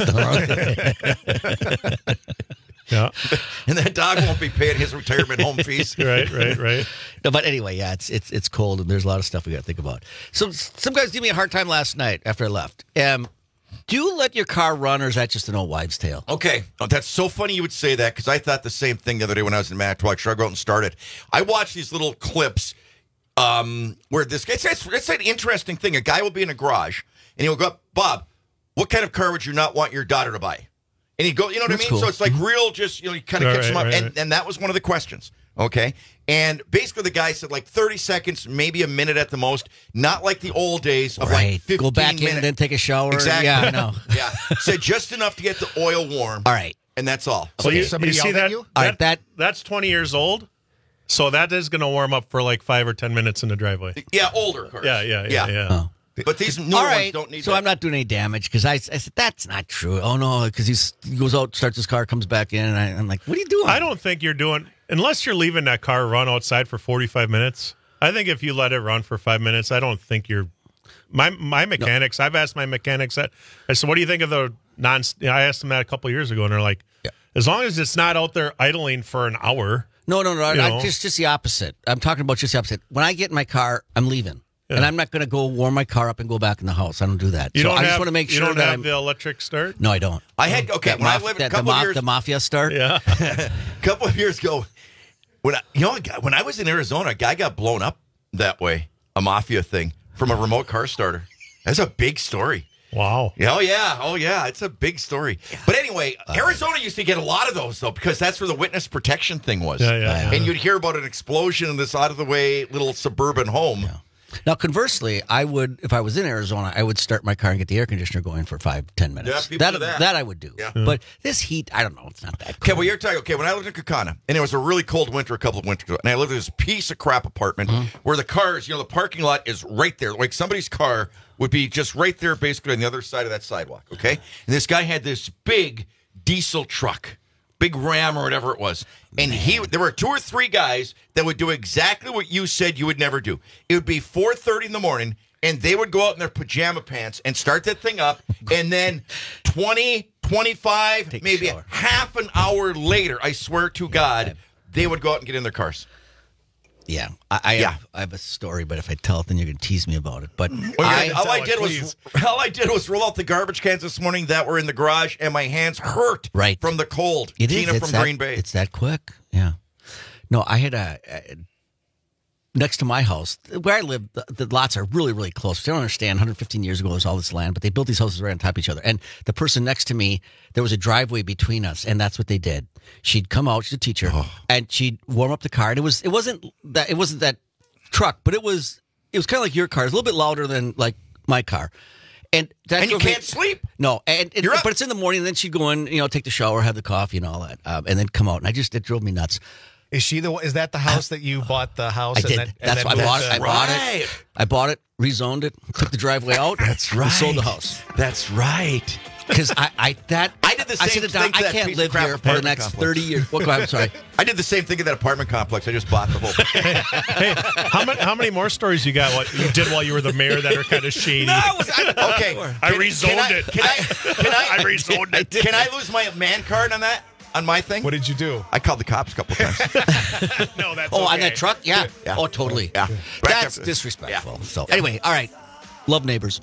Yeah. And that dog won't be paying his retirement home fees. Right, right, right. No, but anyway, yeah, it's it's it's cold and there's a lot of stuff we got to think about. So some guys gave me a hard time last night after I left. Um, do you let your car run, or is that just an old wives' tale? Okay. Oh, that's so funny you would say that because I thought the same thing the other day when I was in Manitowoc. Should I go out and start it? I watched these little clips um, where this it's, it's, it's an interesting thing. A guy will be in a garage and he will go up, Bob, what kind of car would you not want your daughter to buy? And he go, you know what That's I mean? cool. So it's like real, just, you know, you kind of Right, catch them up. right, and, right. and that was one of the questions. Okay. And basically the guy said like thirty seconds, maybe a minute at the most, not like the old days of Right. like fifteen Go back in minutes. and then take a shower. Exactly. Yeah, I know. Yeah. Said just enough to get the oil warm. All right. And that's all. So you, somebody you see yelled at that, you? that, All right, that- that's twenty years old. So that is going to warm up for like five or ten minutes in the driveway. Yeah, older cars. Yeah, yeah, yeah, yeah. Oh. But these newer All ones right, don't need so that. I'm not doing any damage because I, I said that's not true. Oh no, because he goes out, starts his car, comes back in, and I, I'm like, what are you doing? I don't think you're doing, unless you're leaving that car run outside for forty-five minutes. I think if you let it run for five minutes, I don't think you're. My my mechanics, I've asked my mechanics that. I said, what do you think of the non. You know, I asked them that a couple of years ago, and they're like, Yeah. as long as it's not out there idling for an hour. No, no, no. I, You I- know. just just the opposite. I'm talking about just the opposite. When I get in my car, I'm leaving. Yeah. And I'm not going to go warm my car up and go back in the house. I don't do that. You so don't I have, just want to make you sure don't that have I'm. the electric start? No, I don't. I had, okay, That when I maf- lived a that- couple the, of ma- years. the mafia start. Yeah. A couple of years ago, when I, you know, a guy- when I was in Arizona, a guy got blown up that way, a mafia thing from a remote car starter. That's a big story. Wow. Oh yeah, oh yeah, it's a big story. But anyway, Arizona used to get a lot of those though because that's where the witness protection thing was. Yeah, yeah, And yeah. you'd hear about an explosion in this out of the way little suburban home. Now, conversely, I would, if I was in Arizona, I would start my car and get the air conditioner going for five, ten minutes. Yeah, people that, do that. I would do. Yeah. But this heat, I don't know. It's not that Okay, cool. well, you're talking. Okay, when I lived in Kaukauna, and it was a really cold winter a couple of winters ago, and I lived in this piece of crap apartment Mm-hmm. where the cars, you know, the parking lot is right there. Like somebody's car would be just right there, basically on the other side of that sidewalk. Okay, and this guy had this big diesel truck, big Ram or whatever it was, and he there were two or three guys that would do exactly what you said you would never do. It would be four thirty in the morning. And they would go out in their pajama pants and start that thing up. And then twenty, twenty-five, Take a maybe shower. half an hour later, I swear to God, they would go out and get in their cars. Yeah. I, I, Yeah. Have, I have a story, but if I tell it, then you're going to tease me about it. But Well, I, all I tell it, did was please. all I did was roll out the garbage cans this morning that were in the garage, and my hands hurt Right. from the cold. it is. Tina It's from that, Green Bay. It's that quick. Yeah. No, I had a, a next to my house where I live. The, the lots are really, really close. They don't understand. one hundred fifteen years ago, there was all this land, but they built these houses right on top of each other. And the person next to me, there was a driveway between us, and that's what they did. She'd come out. She's a teacher, Oh. and she'd warm up the car. And it was, it wasn't that, it wasn't that truck, but it was, it was kind of like your car. It's a little bit louder than like my car. And that and you drove me- can't sleep. No, and, and You're up. but it's in the morning. And then she'd go in, you know, take the shower, have the coffee, and all that, um, and then come out. And I just it drove me nuts. Is she the? Is that the house that you bought the house? I and did. then- and That's then why I bought moved it. I to- bought Right. it. I bought it, rezoned it, took the driveway out. That's and sold the house That's right. because I, I that I did the I same said, thing to I that can't piece of live crap here for the apartment next complex. thirty years. What? I'm sorry. I did the same thing in that apartment complex. I just bought the whole thing. Hey, how many how many more stories you got? What you did while you were the mayor that are kind of shady? No, I was, I, okay. I Can- rezoned can I- it. Can I? Can I? I rezoned it. Can I lose my man card on that? On my thing? What did you do? I called the cops a couple times. No, that's Oh, on okay. that truck? Yeah. Yeah. Oh, totally. Yeah. That's Back up- disrespectful. So anyway, all right. Love neighbors.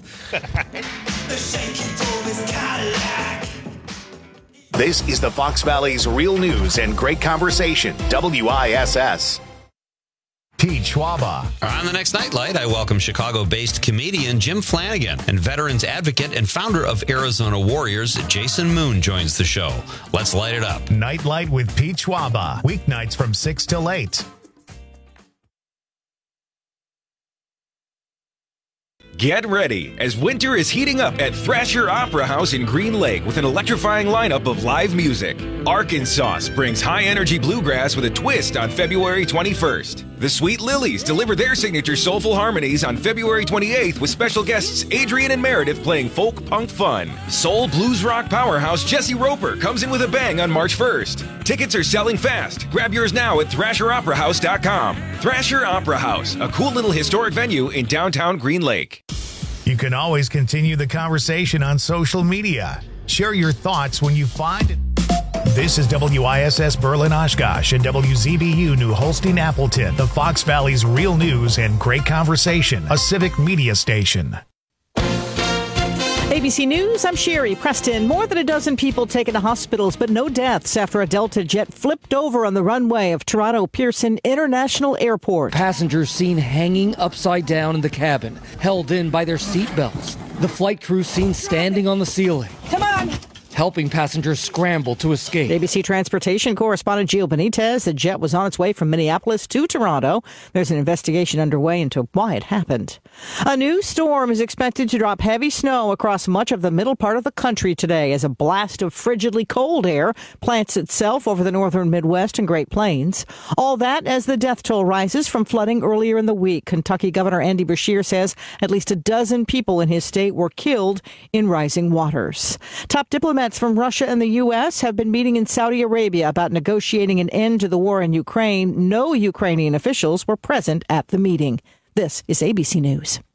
This is the Fox Valley's Real News and Great Conversation, W I S S. Pete Schwaba. On the next Nightlight, I welcome Chicago-based comedian Jim Flanagan and veterans advocate and founder of Arizona Warriors, Jason Moon, joins the show. Let's light it up. Nightlight with Pete Schwaba. Weeknights from six till eight. Get ready, as winter is heating up at Thrasher Opera House in Green Lake with an electrifying lineup of live music. Arkansas brings high-energy bluegrass with a twist on February twenty-first. The Sweet Lilies deliver their signature soulful harmonies on February twenty-eighth with special guests Adrian and Meredith playing folk punk fun. Soul blues rock powerhouse Jesse Roper comes in with a bang on March first. Tickets are selling fast. Grab yours now at thrasher opera house dot com. Thrasher Opera House, a cool little historic venue in downtown Green Lake. You can always continue the conversation on social media. Share your thoughts when you find it. This is W I S S Berlin Oshkosh and W Z B U New Holstein Appleton, the Fox Valley's real news and great conversation, a civic media station. A B C News, I'm Sherry Preston. More than a dozen people taken to hospitals, but no deaths after a Delta jet flipped over on the runway of Toronto Pearson International Airport. Passengers seen hanging upside down in the cabin, held in by their seatbelts. The flight crew seen standing on the ceiling. Come on! Helping passengers scramble to escape. A B C Transportation correspondent Gio Benitez. The jet was on its way from Minneapolis to Toronto. There's an investigation underway into why it happened. A new storm is expected to drop heavy snow across much of the middle part of the country today as a blast of frigidly cold air plants itself over the northern Midwest and Great Plains. All that as the death toll rises from flooding earlier in the week. Kentucky Governor Andy Beshear says at least a dozen people in his state were killed in rising waters. Top diplomats from Russia and the U S have been meeting in Saudi Arabia about negotiating an end to the war in Ukraine. No Ukrainian officials were present at the meeting. This is A B C News.